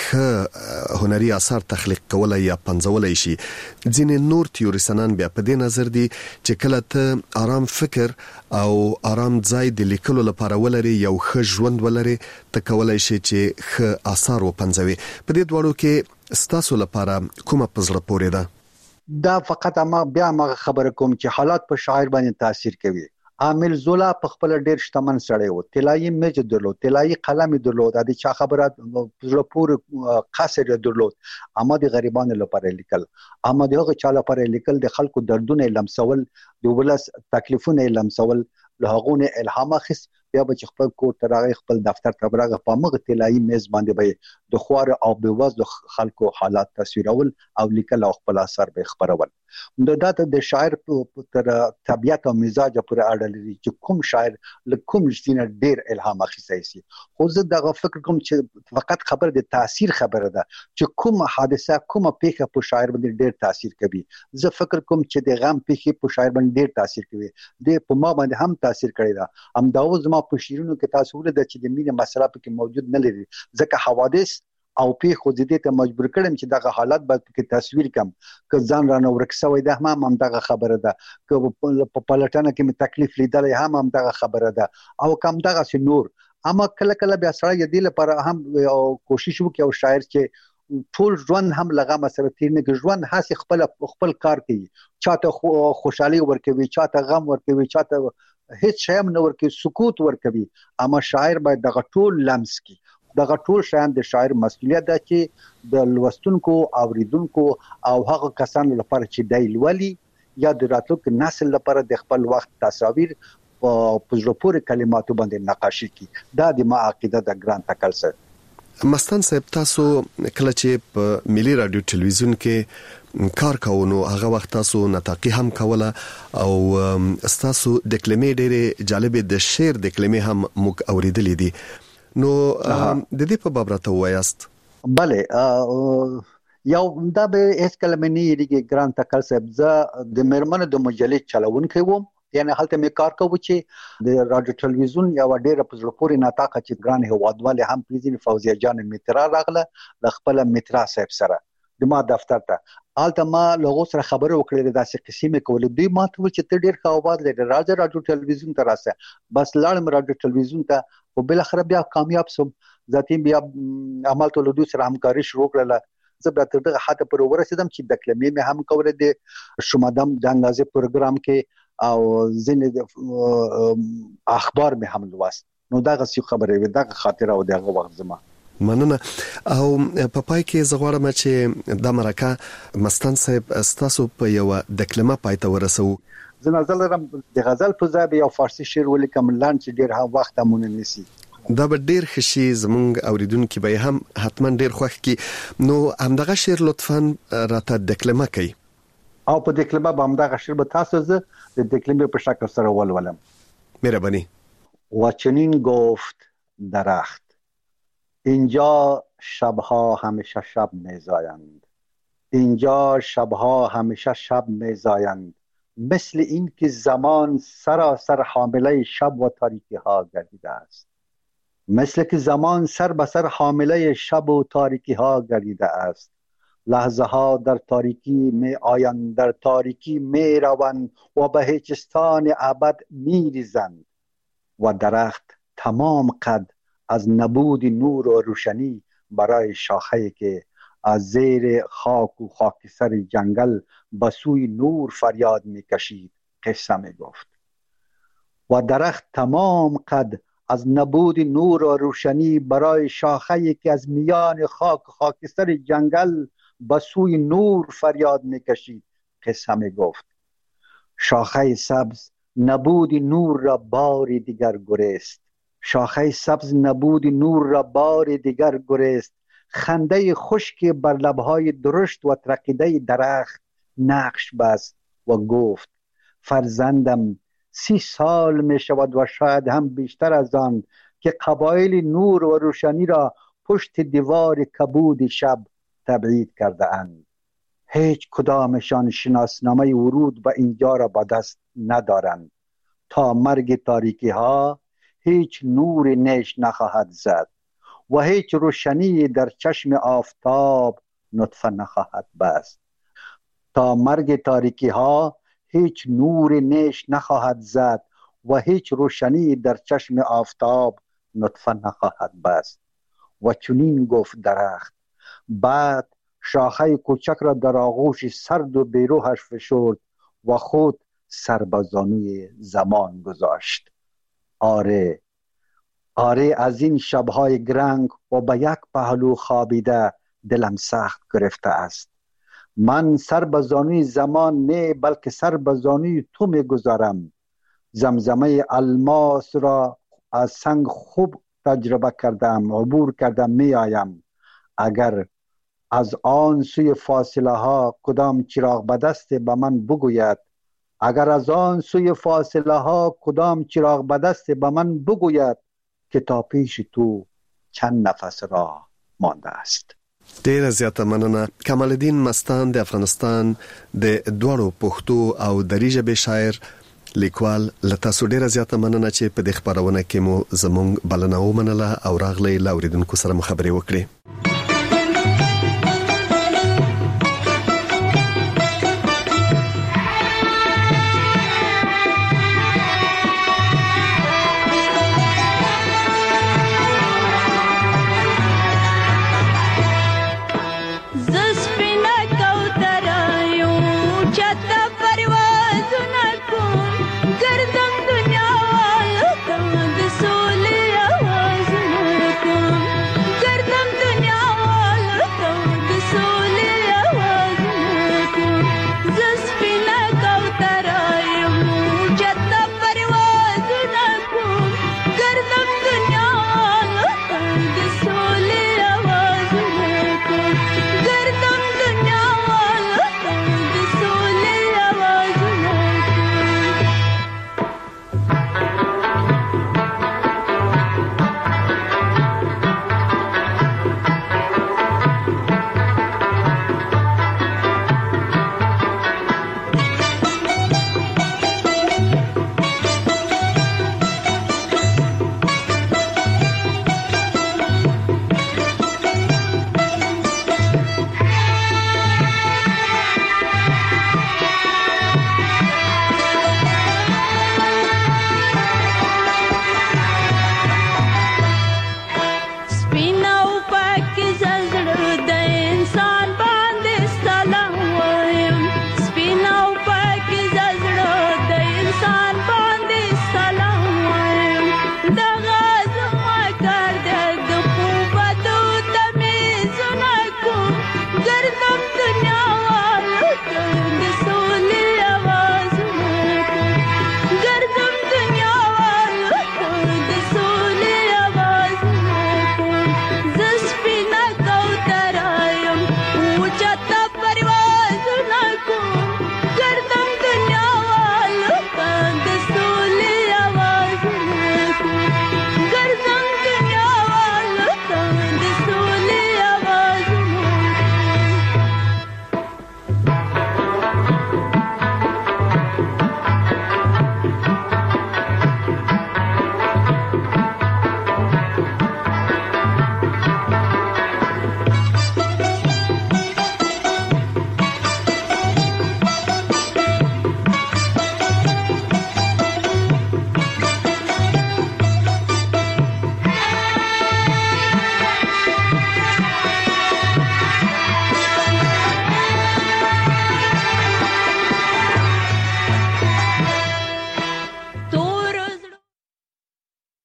Speaker 7: خ هنري اثار تخلیق کولای یا پنځولای شي. ځینې نور تیوریسنان بیا په دې نظر دي چې کله ته آرام فکر او آرام ځای د لیکلو لپاره ولري یو ښه ژوند ولري ته کولای شي چې ښه اثار وپنځوي. په دې ډول کې ستاسو لپاره کومه پزړه پورې ده؟
Speaker 8: دا فقط ما بیا ما خبره کوم چې حالات په شاعر باندې تاثیر کوي. عامل زولا په خپل ډیر شتمن سړی و طلایي میج درلود طلایي قلم درلود د چا خبره زړه پور قصر درلود اما د غریبانو لپاره لیکل اما دغه چا لپاره لیکل د خلکو دردونه لمسول د ولس تکلیفونه لمسول له هغه الهام اخیست بیا به خپل کور ته راغی خپل دفتر ته راغی په مغه طلایي میز باندې به د خوار او بېوزلو خلکو حالات تصویرول او لیکل او خپل اثر به خبرول. نو دا د شاعر تر طبيعت او مزاج پورې اړه لري چې کوم شاعر له کوم ځینې ډیر الهام اخیستی شي. خو زه دغه فکر کوم چې فقط خبر د تاثیر خبره ده چې کوم حادثه کومه پیښه په شاعر باندې ډیر تاثیر کوي. زه فکر کوم چې د غم پیښه په شاعر باندې ډیر تاثیر کوي د په ما باندې هم تاثیر کړی ده. هم دا اوس ما په شیرونو کې تاسو ولید چې د مینه مسله پکې موجود نه لري ځکه حوادث او پیښو د دې ته مجبور کړم چې دغه حالت به کې تصویر کم که ځان رانه ورکسوي ده هم هم دغه خبره ده که په پلټنه کې مې تکلیف لیدل هم هم دغه خبره ده او کم دغه سي نور. اما کله کله بیا سره یدي لپاره هم کوشش وکړي او شاعر چې ټول ژوند هم لغه مسره تیر نه کې ژوند هسي خپل خپل کار کوي چاته خوشحالي ورکوي چاته غم ورکوي چاته هیڅ شی هم نه ورکوي سکوت ورکوي. اما شاعر باید دغه ټول لمس کړي. دغه ټول شیان د شاعر مسؤلیت ده چې د لوستونکو اوریدونکو او هغه کسانو لپاره چې دای لولي یا د راتلونکي نسل لپاره د خپل وخت تصاویر په پزړه پورې کلماتو باندې نقاشي کی. دا د ما عقیده د ګران تکل سره.
Speaker 7: مستان صاحب تاسو کله چې په ملي رادیو ټلویزیون کې کار کوونو هغه وخت تاسو نطاقي هم کوله او تاسو د کلمې ډېرې جالبې د شعر د کلمې هم موږ اوریدلې دي. نو د دې په باب راته وایاست؟
Speaker 8: بله یو دا به هیڅ کلمه نه یریږي ګران تکل صاحب. زه د مرمنو د مجلې چلوونکی وم یعنی هلته مې کار کوم چې د رادیو ټلویزیون یو ډېر په زړه پورې ناتاقه چې ګران هوادواله هم پریزین فوزیه جان میترا راغله د خپل میترا صاحب سره د ما دفتر ته آلته ما لغو سره خبرو وکړې داسې قسمه کول دوی ما ته چې ته ډېر ښه آواز لري راځه رادیو ټلویزیون ته راسه. بس لاړم رادیو ټلویزیون ته او بل اخر بیا کامیاب سوم. ذاتي بیا عمل ته له دوی سره همکاري شروع کړله. زه بیا تر دغه حد پر ورسېدم چې د کلمې مې هم کوله د شمادم د انګازې پروګرام کې او ځینې اخبار مې هم لوست. نو دغه څه خبره وي دغه خاطره او دغه وخت زما
Speaker 7: مننه. او په پای کې زغوارم چې د مرکه مستان صاحب تاسو په یو د کلمه پای ته ورسو.
Speaker 8: زه نظر لرم د غزل په ځای یو فارسی شعر ولیکم لاند چې ډیر هم وخت مونږ نسی.
Speaker 7: دا به ډیر خشي زمونږ اوریدونکو به هم حتما ډیر خوښ کی. نو همدغه شعر لطفاً راته د کلمه کوي
Speaker 8: او په د کلمه به همدغه شعر به تاسو زه د کلمه په شکل سره ولولم.
Speaker 7: مهرباني.
Speaker 8: و چنین گفت درخت اینجا شبها همیشه شب میزایند اینجا شبها همیشه شب میزایند مثل این که زمان سراسر حامله شب و تاریکی ها گردیده است مثل که زمان سر به سر حامله شب و تاریکی ها گردیده است. لحظه ها در تاریکی می آیند در تاریکی می روند و به هیچستان ابد می ریزند و درخت تمام قد از نبود نور و روشنی برای شاخه‌ای که از زیر خاک و خاکستر جنگل به سوی نور فریاد میکشید قصه میگفت. و درخت تمام قد از نبود نور و روشنی برای شاخه‌ای که از میان خاک و خاکستر جنگل به سوی نور فریاد میکشید قصه میگفت. شاخه سبز نبود نور را بار دیگر گریست. شاخه سبز نبود نور را بار دیگر گریست. خنده خشک بر لبهای درشت و ترقیده درخت نقش بست و گفت فرزندم، سی سال می شود و شاید هم بیشتر از آن که قبایل نور و روشنی را پشت دیوار کبود شب تبعید کرده اند. هیچ کدامشان شناسنامه ورود به اینجا را به دست ندارند. تا مرگ تاریکی ها هیچ نور نیش نخواهد زد و هیچ روشنی در چشم آفتاب نطفه نخواهد بست. تا مرگ تاریکی ها هیچ نور نیش نخواهد زد و هیچ روشنی در چشم آفتاب نطفه نخواهد بست. و چنین گفت درخت. بعد شاخه کوچک را در آغوش سرد و بیروحش فشرد و خود سر به زانوی زمان گذاشت. آره آره از این شبهای گرنگ و به یک پهلو خوابیده دلم سخت گرفته است. من سر به زانوی زمان نه بلکه سر به زانوی تو می گذارم. زمزمه الماس را از سنگ خوب تجربه کردم، عبور کردم، می آیم. اگر از آن سوی فاصله ها کدام چراغ به دست به من بگوید اگر از آن سوی فاصله ها کدام چراغ به دست به من بگوید که تا پیش تو چند نفس راه مانده است.
Speaker 7: ډیره زیاته مننه. کمال الدین مستان د افغانستان د دوړو پښتو او دری ژبې شاعر لیکوال، له تاسو ډیره زیاته مننه چې په دې خبرونه کې مو زموږ بلنه ومنله او راغلی لاوریدونکو سره مخابره وکړي.